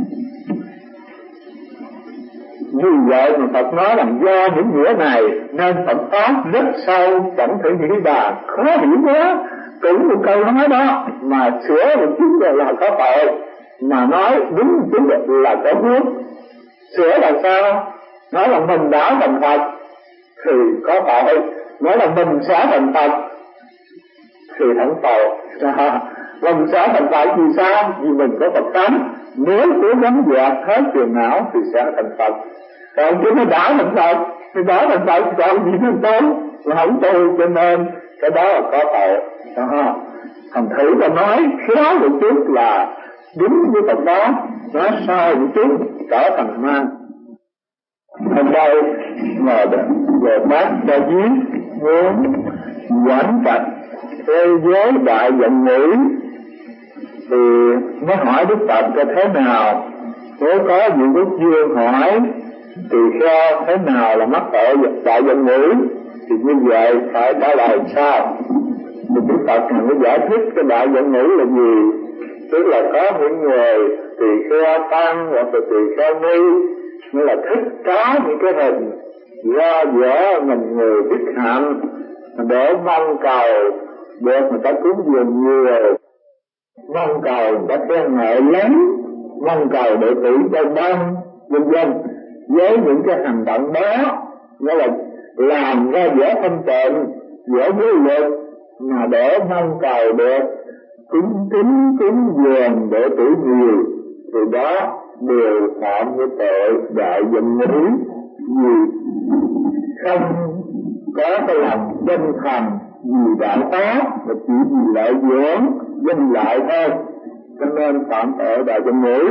Như vậy mà Phật nói rằng do những nghĩa này nên Phật pháp rất sâu, chẳng thể nghĩ bàn, khó hiểu quá. Cũng một câu nói đó mà sửa một chút là có tội, mà nói đúng một chút là có phước. Sửa là sao? Nói là mình đã thành Phật thì có tội, nói là mình sẽ thành Phật thì không tội. Mình sẽ thành Phật vì sao? Vì mình có Phật tánh, nếu cố gắng dẹp hết phiền não thì sẽ thành Phật. Còn chứ nó đã thành Phật thì đã thành Phật còn gì nó tốt là không tu, cho nên cái đó là có tội. Thành thử ta nói khéo một chút là đúng với Phật đó, nói sai một chút trở thành ma. Hôm nay ngồi về bác cho viết muốn quán trạch thế giới đại vận ngữ thì mới hỏi Đức Phật cho thế nào. Nếu có vị Quốc vương hỏi thì theo thế nào là mắc tội đại vận ngữ thì như vậy phải trả lời sao? Thì Đức Phật mới giải thích cái đại vận ngữ là gì. Tức là có những người tỳ kheo tăng hoặc là tỳ kheo ni, nghĩa là thích có những cái hình do vẽ mình người biết hạnh để mong cầu được người ta cúng dường nhiều, mong cầu người ta khen ngợi lắm, mong cầu đệ tử cho đông, vân vân. Với những cái hành động đó, nghĩa là làm ra vẻ thanh tịnh, vẻ vui lực mà để mong cầu được cúng kính cúng dường đệ tử nhiều, thì đó đều phạm với tội đại vận ngữ. Vì không có cái lòng chân thành vì đạo pháp mà chỉ vì lợi dưỡng danh lợi thôi, cho nên phạm tội đại vận ngữ.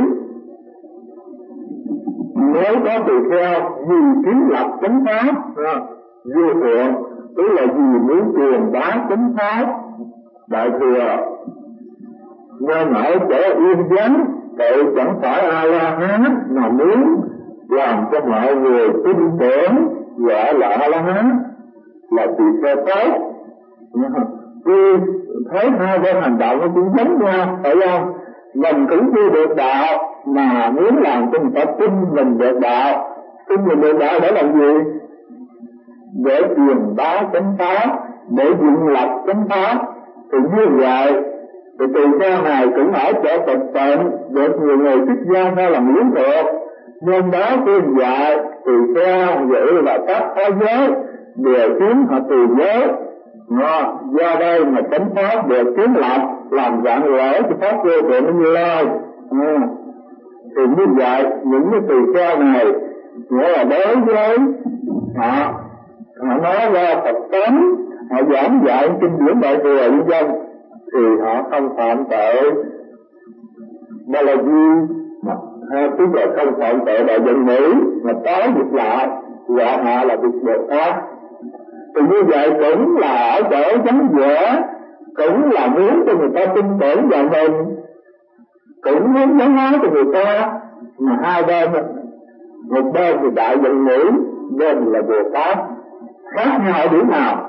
Nếu có tỳ kheo vì kiến lập chánh pháp vô thượng, tức là vì muốn truyền bá chánh pháp đại thừa, nên ở chỗ yên vắng, tự chẳng phải A-la-hán mà muốn làm cho mọi người tin tưởng gọi là A-la-hán là tỳ kheo tốt. Khi thấy hai bên hành động nó cũng giống nhau, phải không? Mình cũng chưa được đạo mà muốn làm cho người ta tin mình được đạo. Tin mình được đạo để làm gì? Để truyền bá chánh pháp, để dựng lập chánh pháp. Thì như vậy thì tỳ kheo này cũng ở chỗ Phật tịnh, được nhiều người thích gian ra làm lý thuộc, nên đó khuyên dạy tỳ kheo vậy là các phái giới đều khiến họ từ giới. Do đây mà chánh pháp được kiến lập, làm dạng lễ cho pháp vô thượng nó như lai. Thì như vậy những cái tỳ kheo này nghĩa là đối với họ nói ra Phật tánh, họ giảng dạy kinh điển đại thừa nhân dân thì họ không phạm tội Ba La Di, tức là không phạm tội đại vận ngữ, mà tái dịch lại gọi họ là việc Bồ Tát. Thì như vậy cũng là ở chỗ chánh vẽ, cũng là muốn cho người ta tin tưởng vào mình, cũng muốn nói cho người ta, mà hai bên, một bên thì đại vận ngữ, bên là Bồ Tát, khác nhau điểm nào?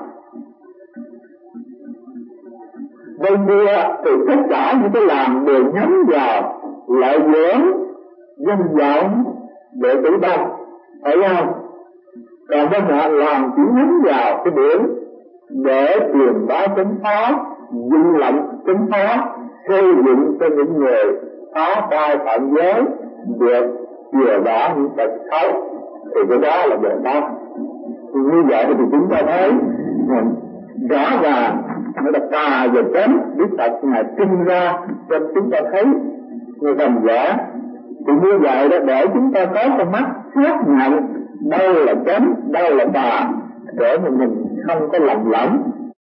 Bên kia thì tất cả những cái làm đều nhắm vào lợi dưỡng, danh vọng, đệ tử đông, phải không? Còn bên họ làm chỉ nhắm vào cái điểm để truyền bá chánh pháp, dựng lệnh chánh pháp, xây dựng cho những người phá khai phạm giới được chừa bỏ những tật xấu, thì cái đó là Bồ Tát. Thì như vậy thì chúng ta thấy rõ ràng nó là tà và chánh, Đức Phật Ngài trưng ra cho chúng ta thấy người thành giả. Thì như vậy đó, để chúng ta có con mắt xác nhận đâu là chánh, đâu là tà, để mà mình không có lầm lẫn.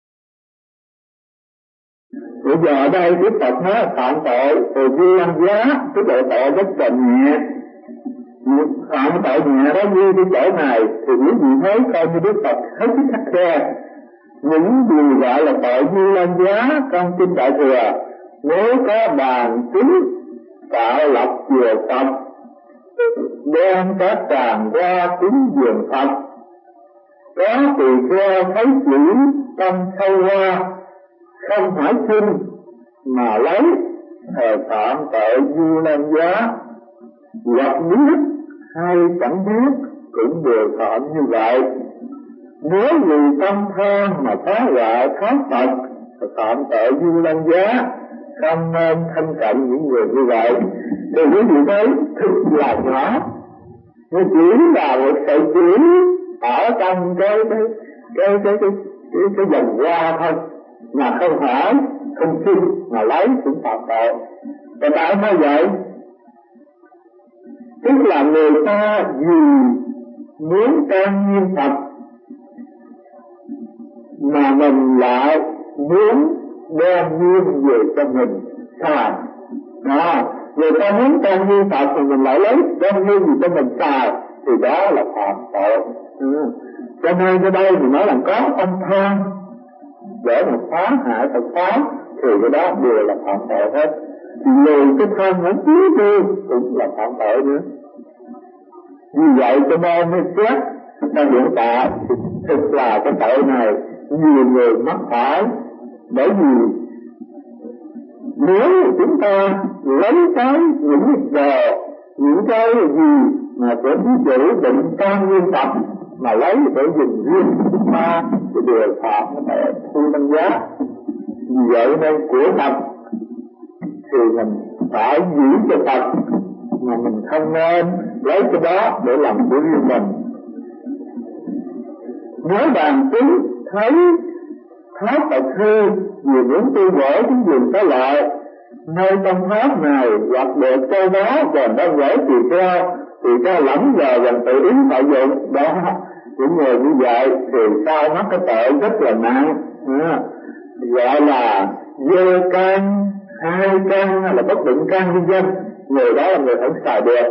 Bây giờ ở đây Đức Phật nói phạm tội từ Di Lăng Giá, cái tội tội rất là nhẹ. Phạm tội nhẹ đó như cái chỗ này thì quý vị thấy coi như Đức Phật hết sức khắt khe. Những gì gọi là tội Di Lăng Giá trong kinh Đại Thừa Nếu có bàn tính tạo lập chùa Phật, đem các tràng qua cúng dường Phật, có tỳ kheo thấy chỉ tâm sâu qua, không phải xin mà lấy thờ phạm tội vua lên giá, hoặc biết hay chẳng biết cũng đều phạm như vậy. Nếu vì tâm tham mà phá hoại pháp Phật, phạm tội vua lên giá, không nên thân cận những người như vậy. Thì quý vị thấy thực là nhỏ, nó chỉ là một sợi chỉ ở trong cái vòng hoa thôi, mà không phải không xin mà lấy cũng phạm tội. Và tại sao vậy? Tức là người ta vì muốn trang nghiêm Phật mà mình lại muốn đem nghiêm về cho mình xài. Người ta muốn trang nghiêm Phật thì mình lại lấy đem nghiêm về cho mình xài, thì đó là phạm tội. Cho nên ở đây mình nói là có tâm tham để mà phá hại Phật pháp, thì cái đó đều là phạm tội hết. Thì người cái tham muốn cứu đi cũng là phạm tội nữa. Vì vậy cho nên mới xét trong hiện tại thực là cái tội này nhiều người mắc phải. Bởi vì nếu chúng ta lấy cái những đồ, những cái gì mà của ví dụ định trang nghiêm Phật mà lấy để dùng riêng chúng ta thì đều phạm cái thu tăng giá. Vì vậy nên của Phật thì mình phải giữ cho Phật, mà mình không nên lấy cái đó để làm của riêng mình. Nếu bạn tính thấy Pháp Phật hư vì muốn tu bổ chính quyền có lợi, nơi trong Pháp này hoặc được châu báu còn đang gửi tỳ kheo lẫn vào dần tự ý lợi dụng đó. Những người như vậy thì sao mắc cái tội rất là nặng, gọi là dơ can, hai can hay là bất định can nhân dân. Người đó là người không xài được.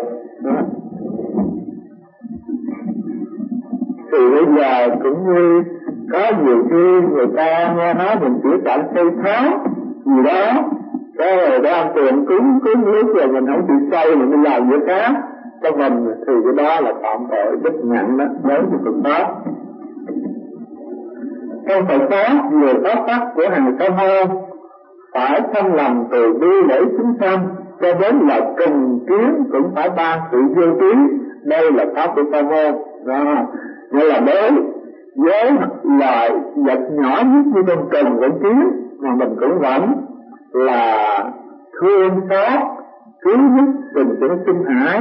Thì bây giờ cũng như có nhiều khi người ta nghe nói mình chỉ cạnh xây tháo gì đó, cái rồi đang tiền cúng lúc rồi mình không chịu xây, mình đi làm việc khác cho mình, thì cái đó là phạm tội rất nặng đó, đối với Phật pháp. Trong Phật pháp, người pháp tắc của hàng Ca Mâu phải thanh lòng từ bi để chúng sanh, cho đến là cần kiến cũng phải ban sự vô trí. Đây là pháp của Ca Mâu. Nghĩa là đối với loại vật nhỏ nhất như con cần con kiến mà mình cũng vẫn là thương xót, cứu giúp tình sự sinh hải.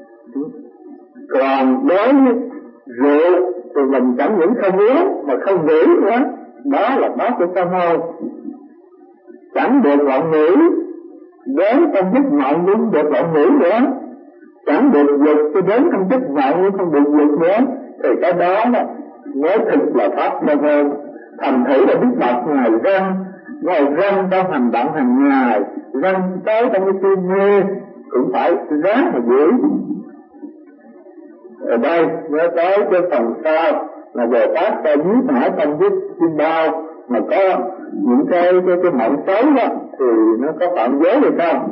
Còn đối với rượu thì mình chẳng những không uống mà không nghĩ nữa. Đó là pháp của Ca Mâu. Chẳng được vọng nghĩ, đến trong giấc mộng cũng được vọng nghĩ nữa. Chẳng được dục cho đến trong giấc mộng cũng không được dục nữa. Thì cái đó mới thực là pháp Ca Mâu. Thành thử là biết Phật Ngài răng trong hành động hàng ngày, răng tới trong cái tư mê cũng phải ráng mà giữ. Ở đây mới tới cái phần sau là Bồ Tát ta dưới mãi tâm viết kim bao, mà có những cái mộng xấu đó thì nó có phạm giới hay không?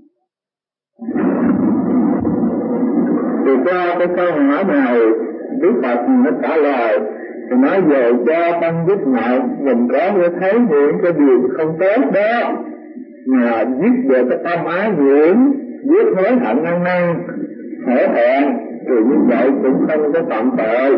Thì qua cái câu hỏi này Đức Phật nó trả lời thì nói về cho tâm viết mạo, mình có thể thấy những cái điều không tốt đó mà giết được cái tâm ái nhiễm, giết hối hận ăn năn hổ thẹn, thì như vậy cũng không có phạm tội.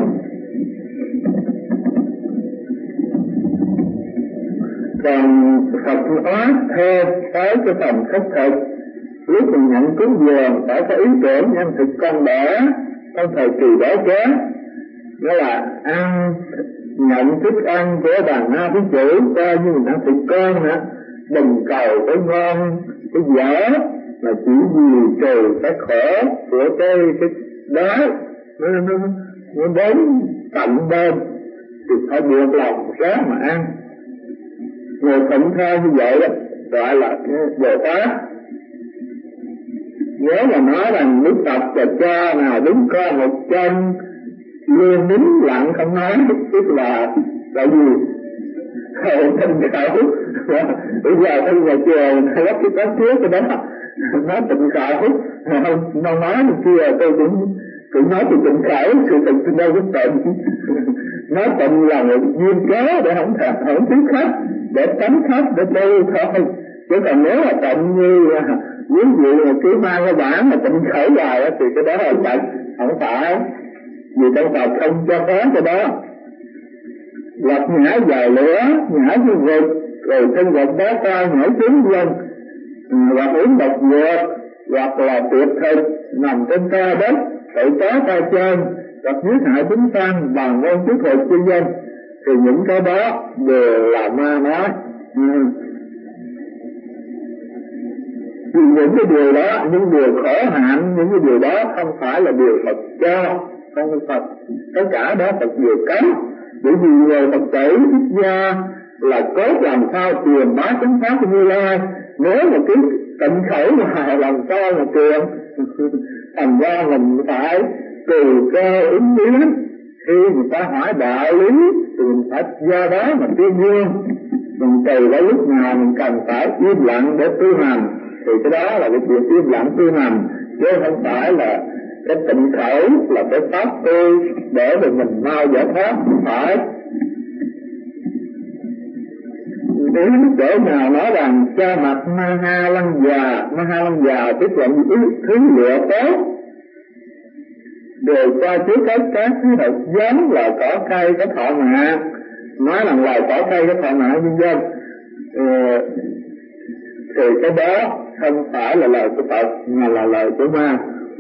Còn Phật pháp theo tới cái phần khất thực, lúc mình nhận cúng dường phải có ý tưởng nhân thực con đẻ trong thời kỳ đẻ chết, đó là ăn nhận thức ăn của đàn na với chủ, coi như mình ăn thịt con nữa, đừng cầu cái ngon cái dở, mà chỉ vì trừ cái khổ của cái đó nó đến tận bên thì phải buộc lòng ráng mà ăn. Người thuận theo như vậy đó gọi là cái Bồ Tát. Nếu mà nói rằng Đức Phật là cha nào đứng co một chân luôn nín lặng không nói, tức là tại vì Tình khẩu. Bây giờ ở nhà trường hay lắp cái quán trước cái đó nói tình khẩu, không nói kia tôi cũng nói từ tình khẩu, sự tình đâu có tình. Nói tình là một duyên cớ để không tiếp khách, để tránh khách, để tu thôi. Chứ còn nếu mà tình như ví dụ là cứ mang cái bản mà tình khẩu vào thì cái đó là tận, không phải. Vì trong Phật không cho phép cái đó. Hoặc nhảy vào lửa, nhảy xuống vực, rồi thân vật đó cao nhảy xuống dân, hoặc uống độc dược, hoặc là tuyệt thực, nằm trên cao đất, tự có tay chân, hoặc giết hại chúng sanh, bằng ngôn trước thuật cho dân, thì những cái đó đều là ma nói. Những cái điều đó, những điều khổ hạnh, những cái điều đó không phải là điều Phật cho, không phải Phật. Tất cả đó Phật đều cấm. Bởi vì người Phật tử xuất gia là cốt làm sao truyền bá chánh pháp của Như Lai. Nếu mà cứ tịnh khẩu mà làm sao mà truyền, thành ra mình phải từ cơ ứng biến. Khi người ta hỏi đạo lý thì mình phải do đó mà tuyên dương. Mình từ đó lúc nào mình cần phải im lặng để tu hành, thì cái đó là cái chuyện im lặng tu hành, chứ không phải là cái tịnh khẩu là cái pháp tu để mình mau giải thoát. Không phải. Đến chỗ nào nói rằng cha mặt Maha Lăng già tức là những thứ lựa tốt, đều cho trước các thứ hợp giống là cỏ cây có thọ mạng, nói rằng là cỏ cây có thọ mạng nhân dân, thì cái đó không phải là lời của Phật mà là lời của ma.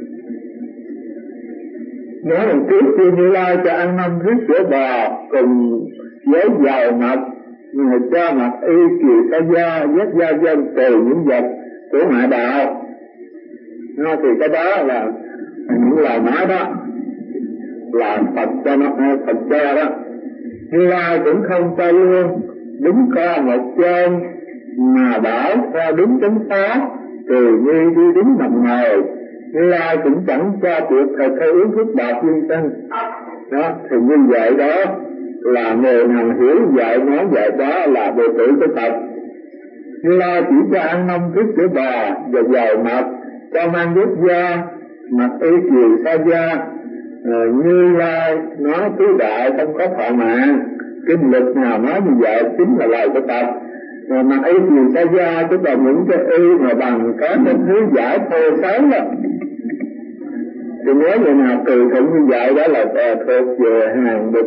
Nói rằng trước khi Như Lai cho ăn 5 thứ sữa bò cùng với dầu mật, người cho mặc y kỳ sa gia vết da dân từ những vật của ngoại đạo. Nó thì cái đó là những lời nói đó là Phật cho nó, Phật cho đó. Như Lai cũng không cho luôn đúng co một chân mà bảo theo đúng chánh pháp, từ như đi đúng nằm ngồi. Như Lai cũng chẳng cho tuyệt thực hay uống thuốc bạc nhân sinh. Đó, thì như vậy đó là người nào hiểu dạy nói dạy đó là đệ tử của Phật. Như Lai chỉ cho ăn 5 thứ sữa bò và dầu mật, cho mang vết da, mặc y kiều sa da. Như Lai nói tứ đại không có thọ mạng, kinh lực nào nói như vậy chính là lời của Phật. Mặc y kiều sa da tức là những cái y mà bằng có cái thứ giải thô xấu đó. Thì nếu người nào từ thuận như vậy đó là thuộc về hàng bậc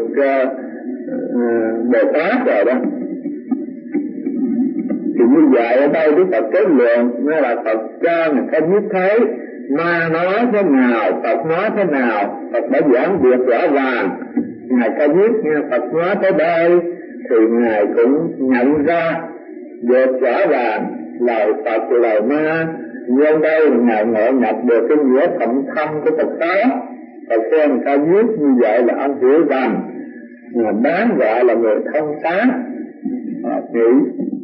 Bồ Tát rồi đó. Thì như vậy ở đây Đức Phật kết luận nó là Phật cho người ta biết thấy ma nói thế nào, Phật nói thế nào. Phật đã giảng việc rõ ràng. Ngài ta biết nghe Phật nói tới đây thì Ngài cũng nhận ra việc rõ ràng lời Phật lời ma. Nhưng đây Ngài ngộ nhập được cái nghĩa thậm thâm của Phật pháp. Phật xem người ta viết như vậy là ông hiểu rằng đáng gọi là người thông sáng. Nghĩ